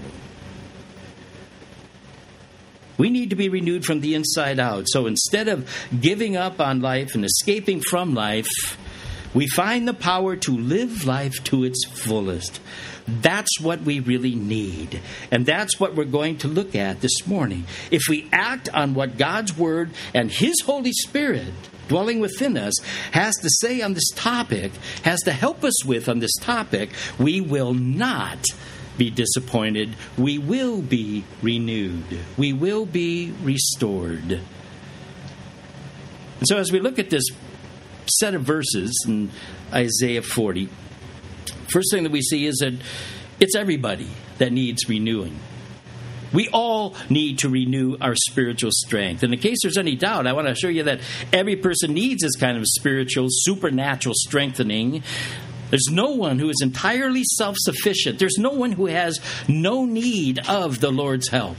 We need to be renewed from the inside out. So instead of giving up on life and escaping from life, we find the power to live life to its fullest. That's what we really need. And that's what we're going to look at this morning. If we act on what God's Word and His Holy Spirit dwelling within us has to say on this topic, has to help us with on this topic, we will not be disappointed. We will be renewed. We will be restored. And so as we look at this set of verses in Isaiah forty, first thing that we see is that it's everybody that needs renewing. We all need to renew our spiritual strength. And in case there's any doubt, I want to show you that every person needs this kind of spiritual, supernatural strengthening. There's no one who is entirely self-sufficient. There's no one who has no need of the Lord's help.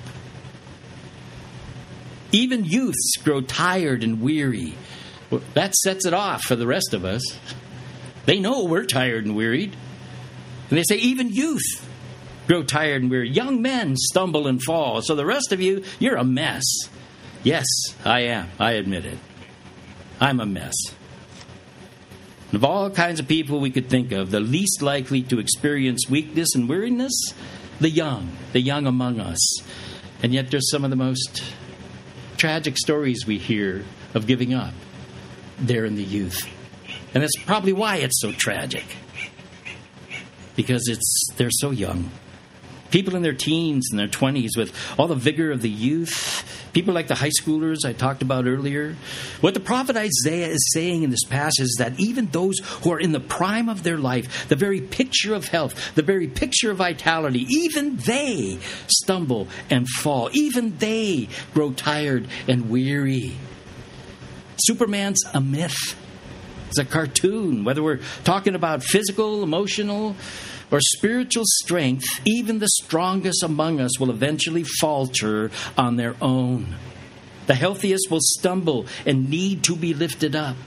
Even youths grow tired and weary. Well, that sets it off for the rest of us. They know we're tired and wearied. And they say even youth grow tired and weary. Young men stumble and fall. So the rest of you, you're a mess. Yes, I am. I admit it. I'm a mess. Of all kinds of people we could think of, the least likely to experience weakness and weariness, the young, the young among us. And yet there's some of the most tragic stories we hear of giving up there in the youth. And that's probably why it's so tragic. Because it's they're so young. People in their teens and their twenties with all the vigor of the youth. People like the high schoolers I talked about earlier. What the prophet Isaiah is saying in this passage is that even those who are in the prime of their life, the very picture of health, the very picture of vitality, even they stumble and fall. Even they grow tired and weary. Superman's a myth. It's a cartoon. Whether we're talking about physical, emotional, or spiritual strength, even the strongest among us will eventually falter on their own. The healthiest will stumble and need to be lifted up.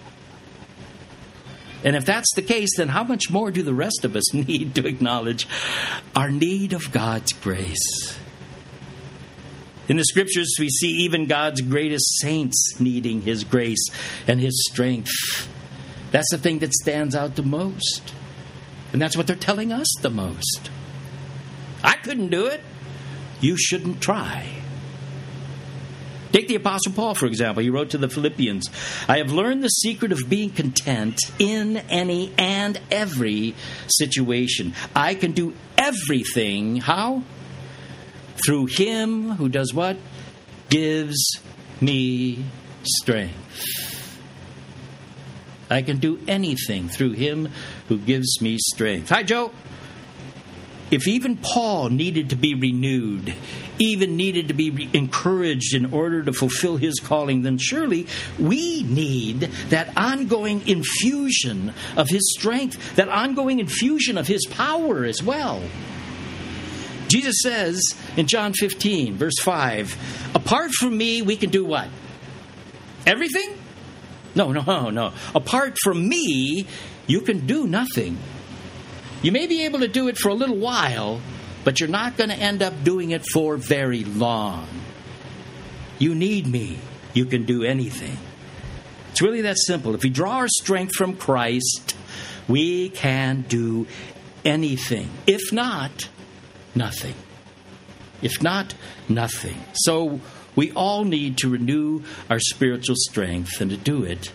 And if that's the case, then how much more do the rest of us need to acknowledge our need of God's grace? In the Scriptures, we see even God's greatest saints needing His grace and His strength. That's the thing that stands out the most. And that's what they're telling us the most. I couldn't do it. You shouldn't try. Take the Apostle Paul, for example. He wrote to the Philippians, I have learned the secret of being content in any and every situation. I can do everything. How? Through Him who does what? Gives me strength. I can do anything through Him who gives me strength. Hi, Joe. If even Paul needed to be renewed, even needed to be re- encouraged in order to fulfill his calling, then surely we need that ongoing infusion of His strength, that ongoing infusion of His power as well. Jesus says in John fifteen, verse five, apart from me, we can do what? Everything? No, no, no. Apart from me, you can do nothing. You may be able to do it for a little while, but you're not going to end up doing it for very long. You need me. You can do anything. It's really that simple. If we draw our strength from Christ, we can do anything. If not, nothing. If not, nothing. So we all need to renew our spiritual strength, and to do it,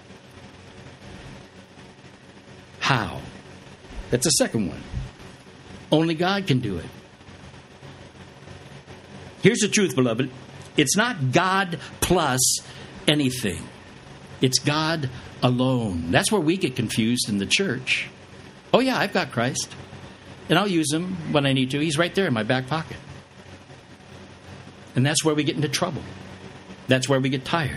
how? That's the second one. Only God can do it. Here's the truth, beloved. It's not God plus anything. It's God alone. That's where we get confused in the church. Oh yeah, I've got Christ. And I'll use Him when I need to. He's right there in my back pocket. And that's where we get into trouble. That's where we get tired.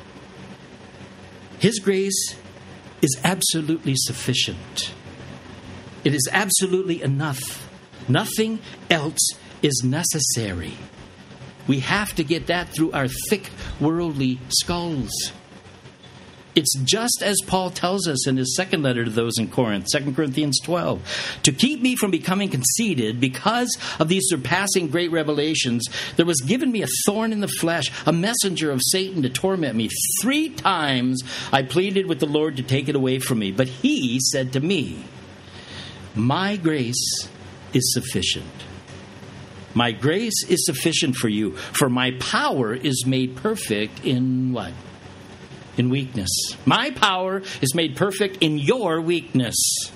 His grace is absolutely sufficient. It is absolutely enough. Nothing else is necessary. We have to get that through our thick worldly skulls. It's just as Paul tells us in his second letter to those in Corinth, Second Corinthians twelve. To keep me from becoming conceited because of these surpassing great revelations, there was given me a thorn in the flesh, a messenger of Satan to torment me. Three times I pleaded with the Lord to take it away from me, but He said to me, my grace is sufficient. My grace is sufficient for you, for my power is made perfect in what? In weakness. My power is made perfect in your weakness.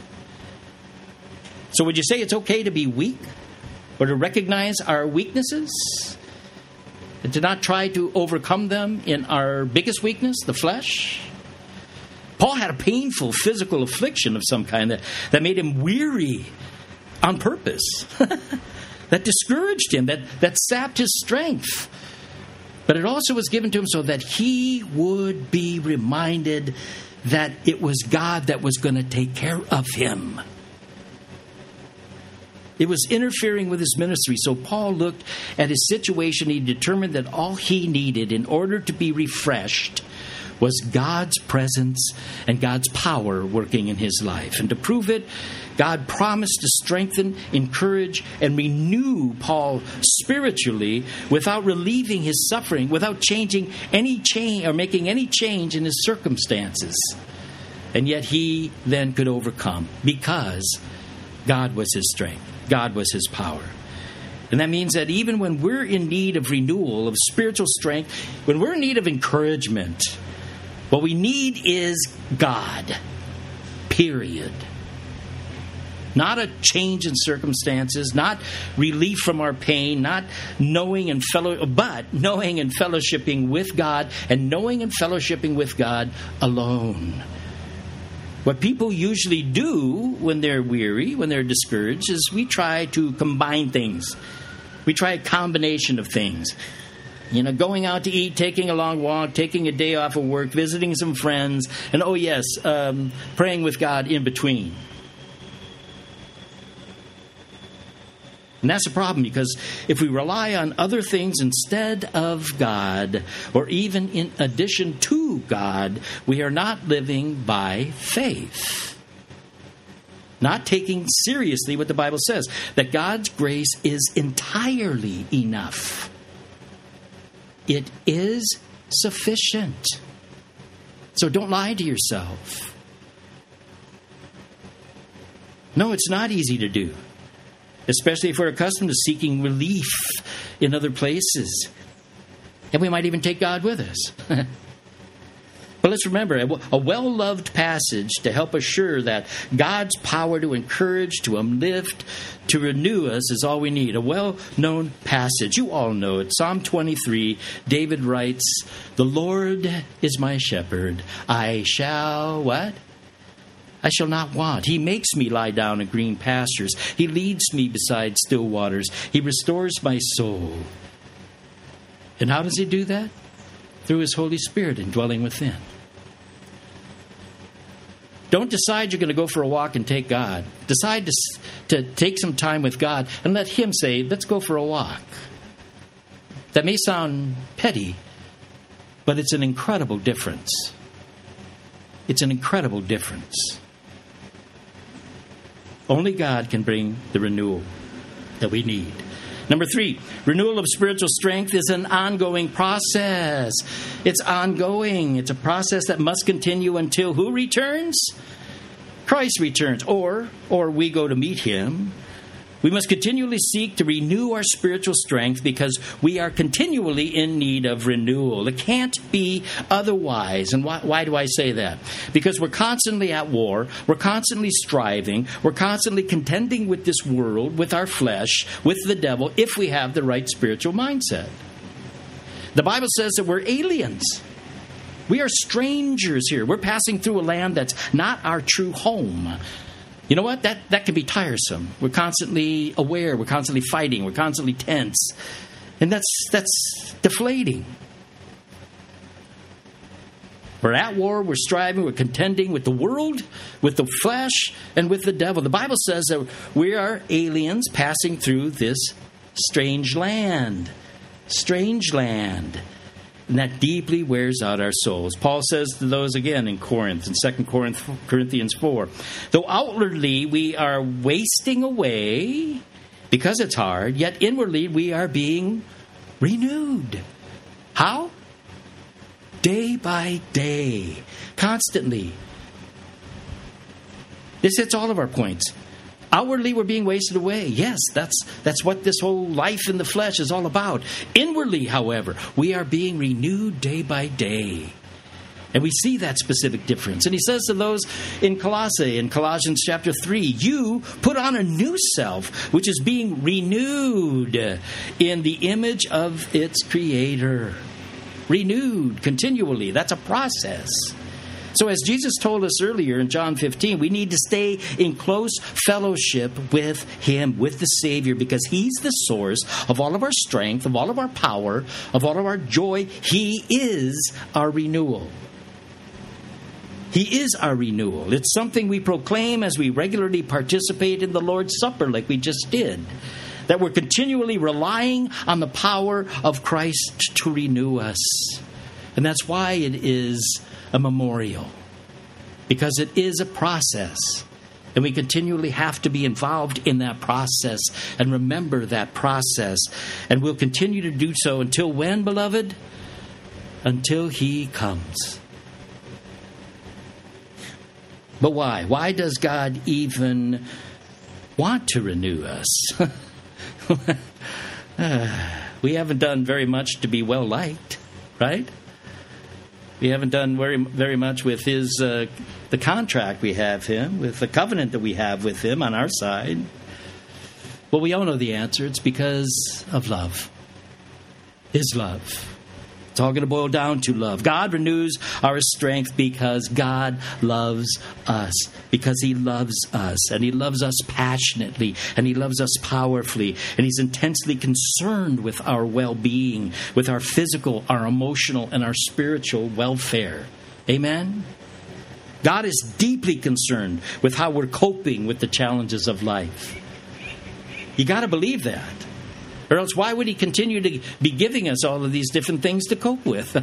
So would you say it's okay to be weak? Or to recognize our weaknesses? And to not try to overcome them in our biggest weakness, the flesh? Paul had a painful physical affliction of some kind that, that made him weary on purpose. That discouraged him, that, that sapped his strength. But it also was given to him so that he would be reminded that it was God that was going to take care of him. It was interfering with his ministry. So Paul looked at his situation. He determined that all he needed in order to be refreshed was God's presence and God's power working in his life. And to prove it, God promised to strengthen, encourage, and renew Paul spiritually without relieving his suffering, without changing any change or making any change in his circumstances. And yet he then could overcome because God was his strength. God was his power. And that means that even when we're in need of renewal, of spiritual strength, when we're in need of encouragement, what we need is God. Period. Not a change in circumstances, not relief from our pain, not knowing and fellow, but knowing and fellowshipping with God, and knowing and fellowshipping with God alone. What people usually do when they're weary, when they're discouraged, is we try to combine things. We try a combination of things. You know, going out to eat, taking a long walk, taking a day off of work, visiting some friends, and oh yes, um, praying with God in between. And that's a problem, because if we rely on other things instead of God, or even in addition to God, we are not living by faith. Not taking seriously what the Bible says, that God's grace is entirely enough. It is sufficient. So don't lie to yourself. No, it's not easy to do. Especially if we're accustomed to seeking relief in other places. And we might even take God with us. But let's remember, a well-loved passage to help assure that God's power to encourage, to uplift, to renew us is all we need. A well-known passage. You all know it. Psalm twenty-three, David writes, "The Lord is my shepherd. I shall," what? "I shall not want. He makes me lie down in green pastures. He leads me beside still waters. He restores my soul." And how does he do that? Through his Holy Spirit indwelling within. Don't decide you're going to go for a walk and take God. Decide to, to take some time with God and let him say, "Let's go for a walk." That may sound petty, but it's an incredible difference. It's an incredible difference. Only God can bring the renewal that we need. Number three, renewal of spiritual strength is an ongoing process. It's ongoing. It's a process that must continue until who returns? Christ returns, or or we go to meet him. We must continually seek to renew our spiritual strength because we are continually in need of renewal. It can't be otherwise. And why, why do I say that? Because we're constantly at war. We're constantly striving. We're constantly contending with this world, with our flesh, with the devil, if we have the right spiritual mindset. The Bible says that we're aliens. We are strangers here. We're passing through a land that's not our true home. You know what? That that can be tiresome. We're constantly aware. We're constantly fighting. We're constantly tense. And that's that's deflating. We're at war. We're striving. We're contending with the world, with the flesh, and with the devil. The Bible says that we are aliens passing through this strange land. Strange land. And that deeply wears out our souls. Paul says to those again in Corinth, in Second Corinthians four, "Though outwardly we are wasting away because it's hard, yet inwardly we are being renewed." How? Day by day. Constantly. This hits all of our points. Outwardly, we're being wasted away. Yes, that's that's what this whole life in the flesh is all about. Inwardly, however, we are being renewed day by day. And we see that specific difference. And he says to those in Colossae, in Colossians chapter three, "You put on a new self, which is being renewed in the image of its creator." Renewed continually. That's a process. So as Jesus told us earlier in John fifteen, we need to stay in close fellowship with him, with the Savior, because he's the source of all of our strength, of all of our power, of all of our joy. He is our renewal. He is our renewal. It's something we proclaim as we regularly participate in the Lord's Supper like we just did. That we're continually relying on the power of Christ to renew us. And that's why it is a memorial, because it is a process, and we continually have to be involved in that process and remember that process, and we'll continue to do so until when, beloved? Until he comes. But why? Why does God even want to renew us? uh, we haven't done very much to be well liked, right? We haven't done very very much with his uh, the contract we have him, with the covenant that we have with him on our side. Well, we all know the answer. It's because of love. His love. It's all going to boil down to love. God renews our strength because God loves us. Because he loves us. And he loves us passionately. And he loves us powerfully. And he's intensely concerned with our well-being, with our physical, our emotional, and our spiritual welfare. Amen? God is deeply concerned with how we're coping with the challenges of life. You got to believe that. Or else why would he continue to be giving us all of these different things to cope with?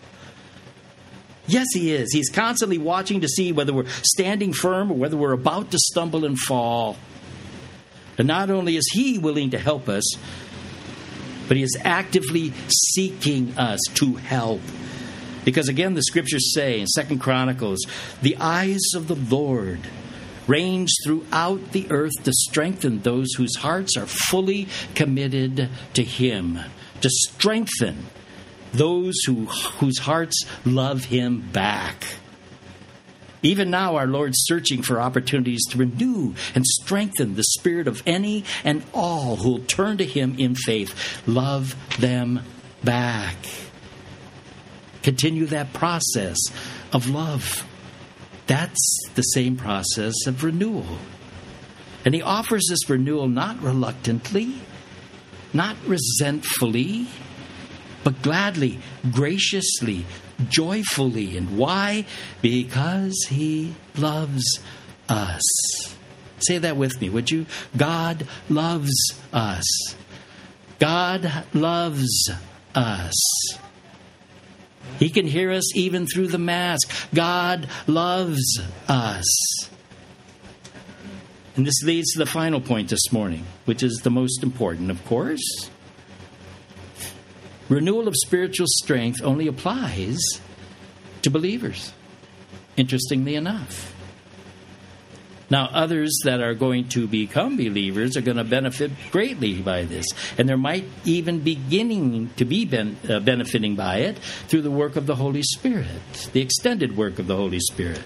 Yes, he is. He's constantly watching to see whether we're standing firm or whether we're about to stumble and fall. And not only is he willing to help us, but he is actively seeking us to help. Because again, the scriptures say in Second Chronicles, the eyes of the Lord range throughout the earth to strengthen those whose hearts are fully committed to him. To strengthen those who whose hearts love Him back. Even now, our Lord's searching for opportunities to renew and strengthen the spirit of any and all who will turn to Him in faith. Love them back. Continue that process of love. That's the same process of renewal. And He offers this renewal not reluctantly, not resentfully, but gladly, graciously, joyfully. And why? Because He loves us. Say that with me, would you? God loves us. God loves us. He can hear us even through the mask. God loves us. And this leads to the final point this morning, which is the most important, of course. Renewal of spiritual strength only applies to believers, interestingly enough. Now, others that are going to become believers are going to benefit greatly by this. And there might even be beginning to be ben- uh, benefiting by it through the work of the Holy Spirit, the extended work of the Holy Spirit.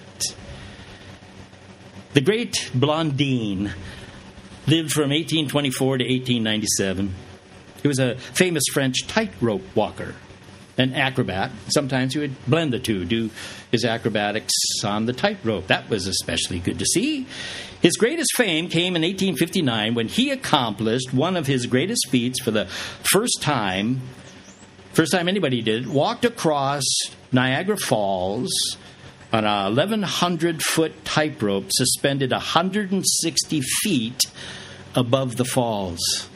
The great Blondin lived from eighteen twenty-four to eighteen ninety-seven. He was a famous French tightrope walker, an acrobat. Sometimes he would blend the two, do his acrobatics on the tightrope. That was especially good to see. His greatest fame came in eighteen fifty-nine when he accomplished one of his greatest feats for the first time, first time anybody did it, walked across Niagara Falls on a eleven hundred foot tightrope suspended one hundred sixty feet above the falls.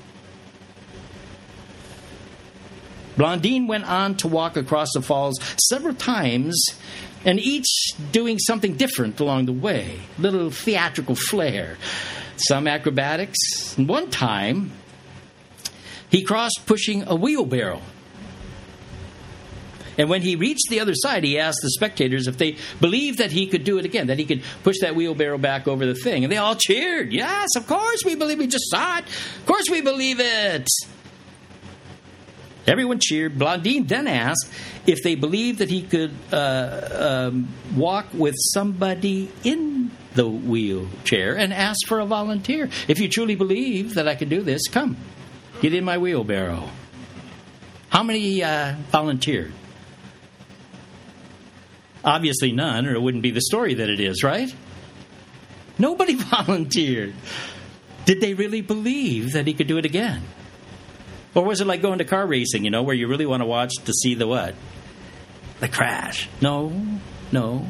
Blondin went on to walk across the falls several times, and each doing something different along the way. Little theatrical flair. Some acrobatics. And one time, he crossed pushing a wheelbarrow. And when he reached the other side, he asked the spectators if they believed that he could do it again, that he could push that wheelbarrow back over the thing. And they all cheered. Yes, of course we believe. We just saw it. Of course we believe it. Everyone cheered. Blondin then asked if they believed that he could uh, um, walk with somebody in the wheelchair, and asked for a volunteer. If you truly believe that I could do this, come, get in my wheelbarrow. How many uh, volunteered? Obviously none, or it wouldn't be the story that it is, right? Nobody volunteered. Did they really believe that he could do it again? Or was it like going to car racing, you know, where you really want to watch to see the what? The crash. No, no.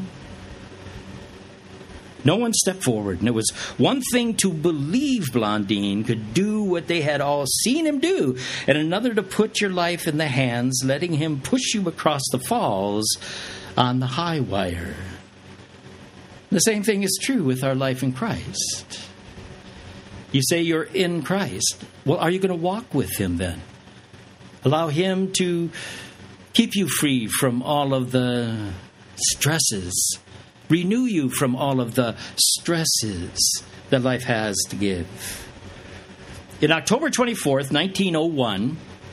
No one stepped forward. And it was one thing to believe Blondin could do what they had all seen him do, and another to put your life in the hands, letting him push you across the falls on the high wire. The same thing is true with our life in Christ. You say you're in Christ. Well, are you going to walk with Him then? Allow Him to keep you free from all of the stresses. Renew you from all of the stresses that life has to give. In October twenty-fourth, nineteen oh one,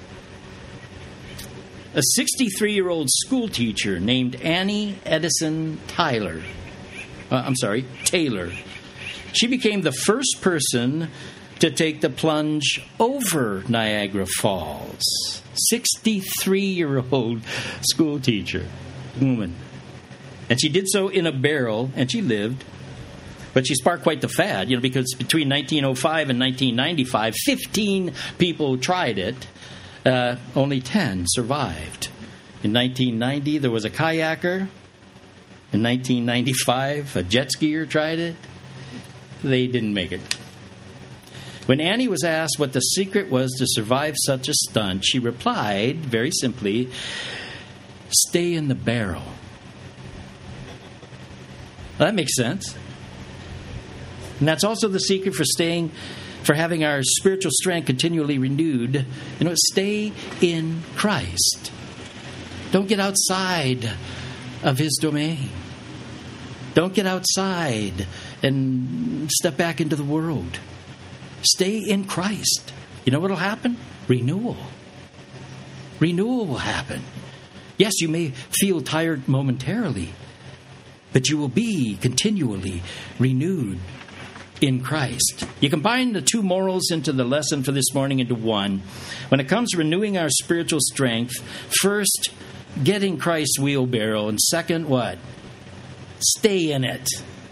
a sixty-three-year-old school teacher named Annie Edison Tyler, uh, I'm sorry, Taylor, she became the first person to take the plunge over Niagara Falls. sixty-three-year-old school teacher, woman. And she did so in a barrel, and she lived. But she sparked quite the fad, you know, because between nineteen oh five and nineteen ninety-five, fifteen people tried it. Uh, only ten survived. In nineteen ninety, there was a kayaker. In nineteen ninety-five, a jet skier tried it. They didn't make it. When Annie was asked what the secret was to survive such a stunt, she replied, very simply, stay in the barrel. Well, that makes sense. And that's also the secret for staying, for having our spiritual strength continually renewed. You know, stay in Christ. Don't get outside of His domain. Don't get outside and step back into the world. Stay in Christ. You know what will happen? Renewal. Renewal will happen. Yes, you may feel tired momentarily, but you will be continually renewed in Christ. You combine the two morals into the lesson for this morning into one. When it comes to renewing our spiritual strength, first, get in Christ's wheelbarrow, and second, what? Stay in it.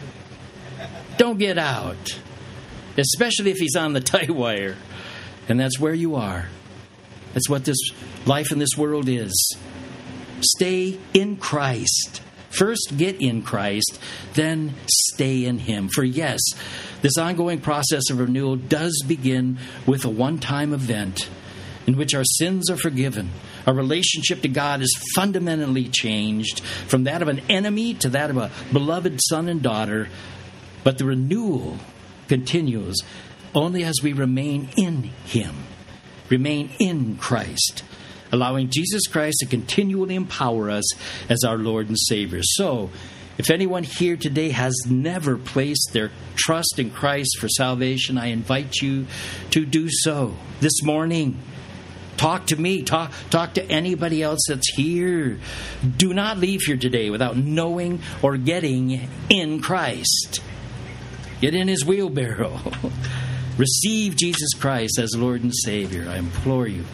Don't get out, especially if he's on the tie wire. And that's where you are. That's what this life in this world is. Stay in Christ. First, get in Christ, then stay in Him. For yes, this ongoing process of renewal does begin with a one-time event in which our sins are forgiven. Our relationship to God is fundamentally changed from that of an enemy to that of a beloved son and daughter. But the renewal continues only as we remain in Him, remain in Christ, allowing Jesus Christ to continually empower us as our Lord and Savior. So, if anyone here today has never placed their trust in Christ for salvation, I invite you to do so this morning. Talk to me. Talk, talk to anybody else that's here. Do not leave here today without knowing or getting in Christ. Get in His wheelbarrow. Receive Jesus Christ as Lord and Savior. I implore you.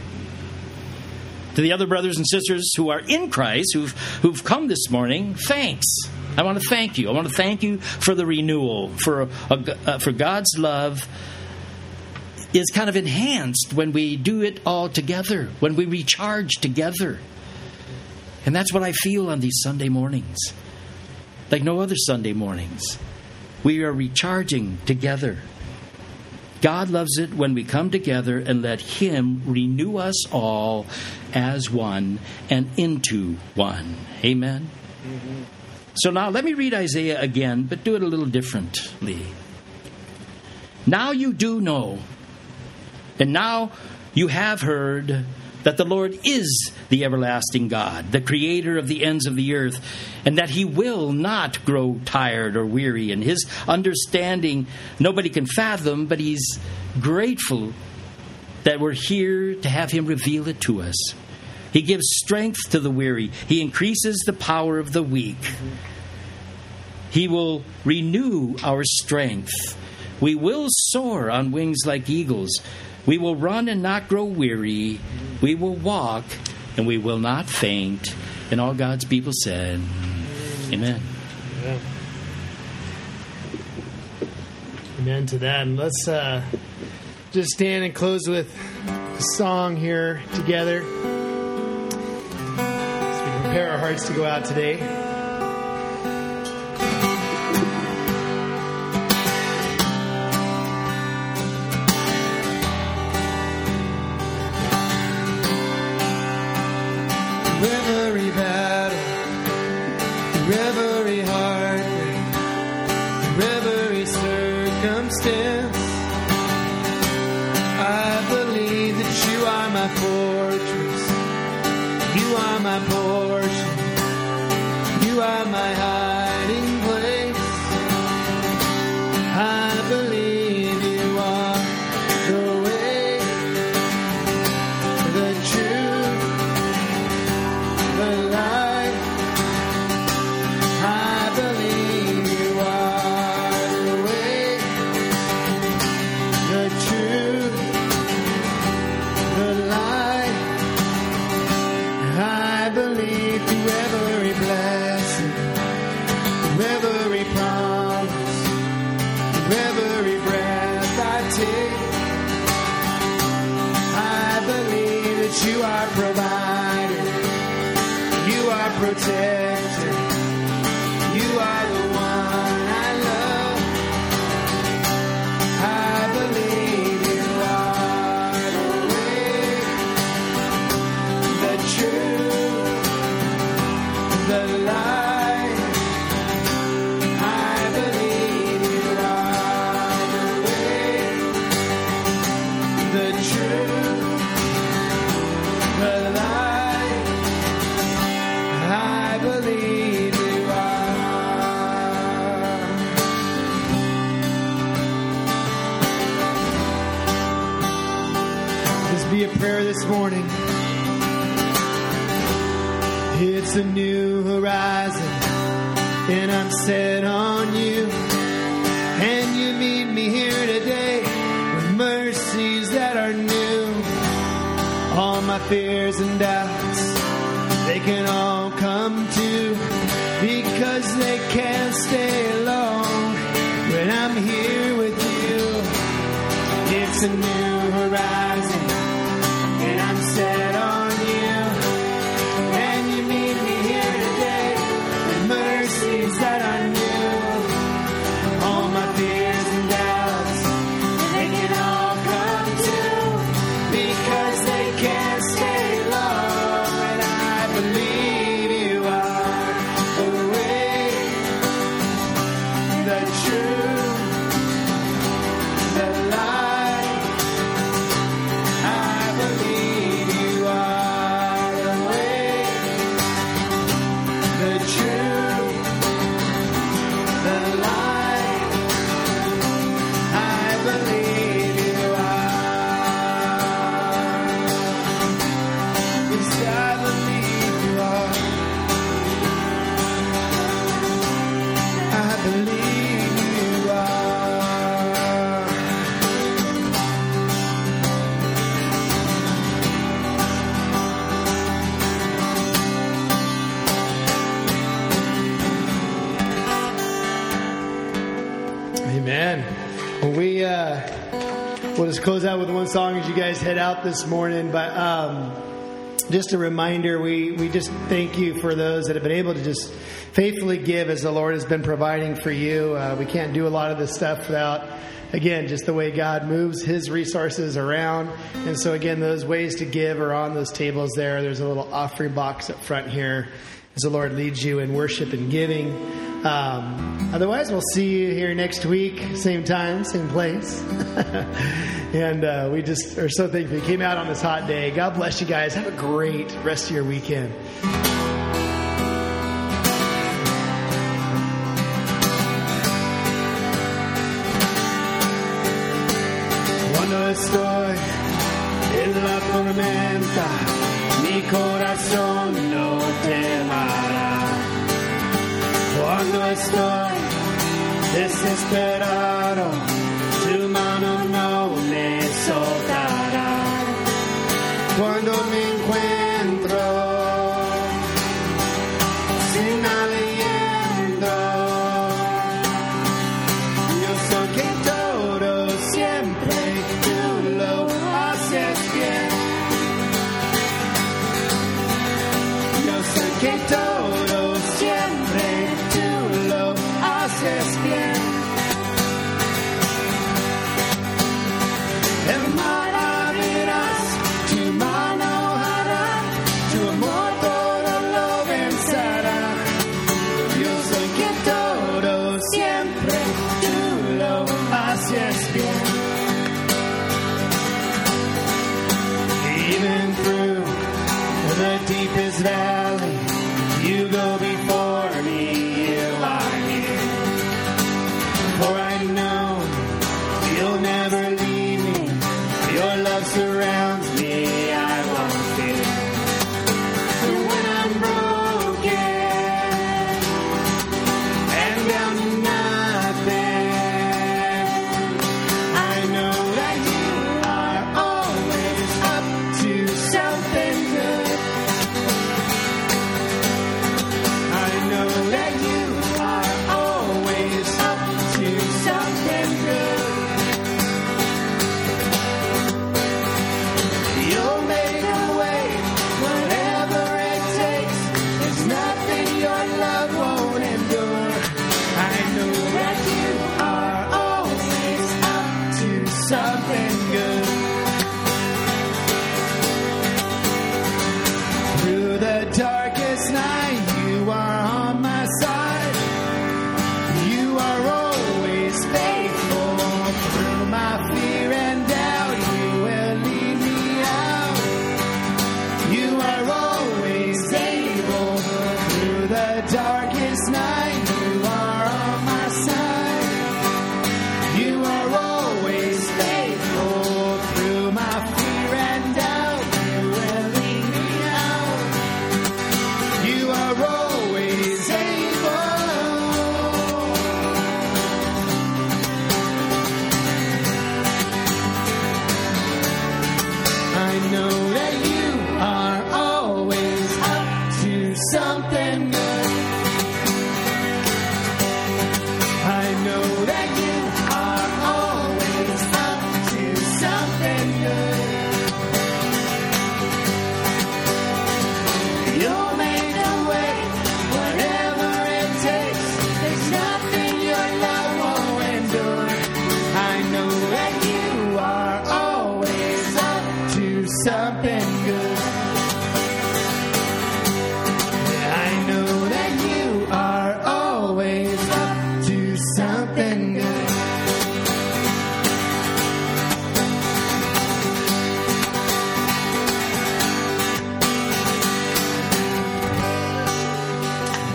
To the other brothers and sisters who are in Christ, who've, who've come this morning, thanks. I want to thank you. I want to thank you for the renewal, for, a, uh, for God's love is kind of enhanced when we do it all together, when we recharge together. And that's what I feel on these Sunday mornings, like no other Sunday mornings. We are recharging together. God loves it when we come together and let Him renew us all as one and into one. Amen? Mm-hmm. So now let me read Isaiah again, but do it a little differently. Now you do know, and now you have heard that the Lord is the everlasting God, the creator of the ends of the earth, and that He will not grow tired or weary. And His understanding nobody can fathom, but He's grateful that we're here to have Him reveal it to us. He gives strength to the weary. He increases the power of the weak. He will renew our strength. We will soar on wings like eagles. We will run and not grow weary. We will walk and we will not faint. And all God's people said, Amen. Yeah. Amen to that. And let's uh, just stand and close with a song here together as we prepare our hearts to go out today. Every battle, every heartbreak, every circumstance, I believe that You are my fortress, You are my portion, You are my hiding place. I believe You are the way, the truth, the light. I believe You are the way, the truth, the light. I believe through every blessing, through every promise, through every breath I take. I believe that You are provided, You are protected, You are the one I love. I believe You are the way, the truth, the light. I believe You are the way, the truth, the light. I believe You are. This be a prayer this morning. It's a new horizon, and I'm set on you. And you meet me here today with mercies that are new. All my fears and doubts, they can all come to, because they can't stay long when I'm here with you. It's a new horizon, and I'm set on you. And you meet me here today with mercies that are new. All my fears and doubts, they can all come true, because they can't stay long. And I believe you are the way, the truth, the light. I believe you are the way, the truth, the light. I believe you are. Yes, I believe you are. I believe you are. Amen. Well, we uh, we'll just close out with one song as you guys head out this morning. But um, just a reminder, we, we just thank you for those that have been able to just faithfully give as the Lord has been providing for you. Uh, we can't do a lot of this stuff without, again, just the way God moves His resources around. And so, again, those ways to give are on those tables there. There's a little offering box up front here as the Lord leads you in worship and giving. Um, otherwise, we'll see you here next week, same time, same place. And uh, we just are so thankful you came out on this hot day. God bless you guys. Have a great rest of your weekend. Cuando estoy en la tormenta, mi corazón no temerá. Cuando estoy desesperado, tu mano no me soltará. Cuando me encuentro sin aliento, yo sé que todo siempre tú lo haces bien. Yo sé que todo siempre haces bien. El mar abrirás, tu mano hará, tu amor todo lo vencerá. Yo sé que todo siempre tú lo haces bien. Even through the deepest valley, you go before me. For I know you'll never leave me. Your love surrounds me. I won't fear. And when I'm broken and down to nothing, I know that you are always up to something good. I know that you are always up to something good. You'll make a way, whatever it takes. There's nothing your love won't endure. I know that you are always up to something good. Through the darkest night, you are on my side. You are always faithful. Through my fear and doubt, you will lead me out. You are always able. Through the darkest night, you are on my side. You are always faithful. Through my fear and doubt, you will lead me out. You are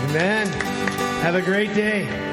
Amen. Have a great day.